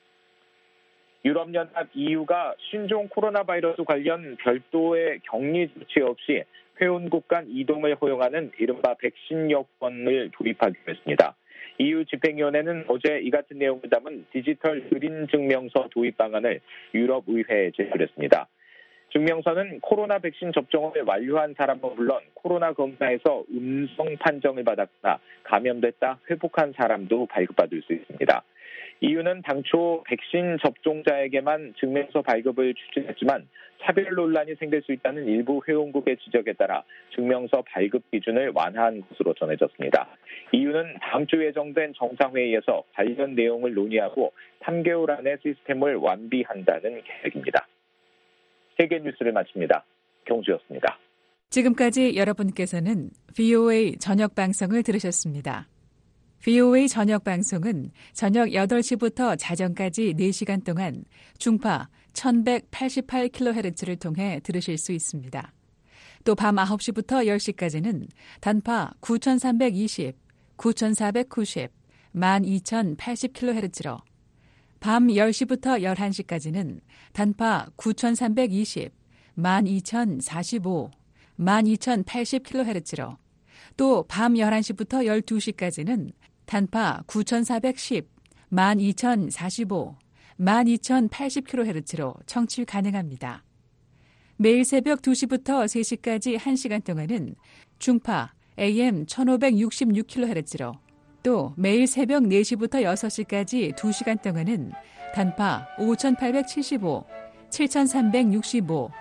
유럽연합 이유가 신종 코로나 바이러스 관련 별도의 격리 조치 없이 회원국 간 이동을 허용하는 이른바 백신 여권을 도입하기로 했습니다. 이유 집행위원회는 어제 이 같은 내용을 담은 디지털 그린 증명서 도입 방안을 유럽의회에 제출했습니다. 증명서는 코로나 백신 접종을 완료한 사람은 물론 코로나 검사에서 음성 판정을 받았거나 감염됐다 회복한 사람도 발급받을 수 있습니다. 이유는 당초 백신 접종자에게만 증명서 발급을 추진했지만 차별 논란이 생길 수 있다는 일부 회원국의 지적에 따라 증명서 발급 기준을 완화한 것으로 전해졌습니다. 이유는 다음 주 예정된 정상회의에서 관련 내용을 논의하고 삼 개월 안에 시스템을 완비한다는 계획입니다. 세계 뉴스를 마칩니다. 경주였습니다. 지금까지 여러분께서는 브이오에이 저녁 방송을 들으셨습니다. 브이오에이 저녁 방송은 저녁 여덟 시부터 자정까지 네 시간 동안 중파 천백팔십팔 킬로헤르츠를 통해 들으실 수 있습니다. 또 밤 아홉 시부터 열 시까지는 단파 구천삼백이십, 구천사백구십, 만 이천팔십 킬로헤르츠로 밤 열 시부터 열한 시까지는 단파 구천삼백이십, 만 이천사십오, 만 이천팔십 킬로헤르츠로 또 밤 열한 시부터 열두 시까지는 단파 구천사백십, 만 이천사십오, 만 이천팔십 킬로헤르츠로 청취 가능합니다. 매일 새벽 두 시부터 세 시까지 한 시간 동안은 중파 에이엠 천오백육십육 킬로헤르츠로 또 매일 새벽 네 시부터 여섯 시까지 두 시간 동안은 단파 오천팔백칠십오, 칠천삼백육십오,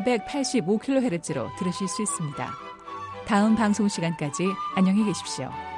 칠천사백팔십오 킬로헤르츠로 들으실 수 있습니다. 다음 방송 시간까지 안녕히 계십시오.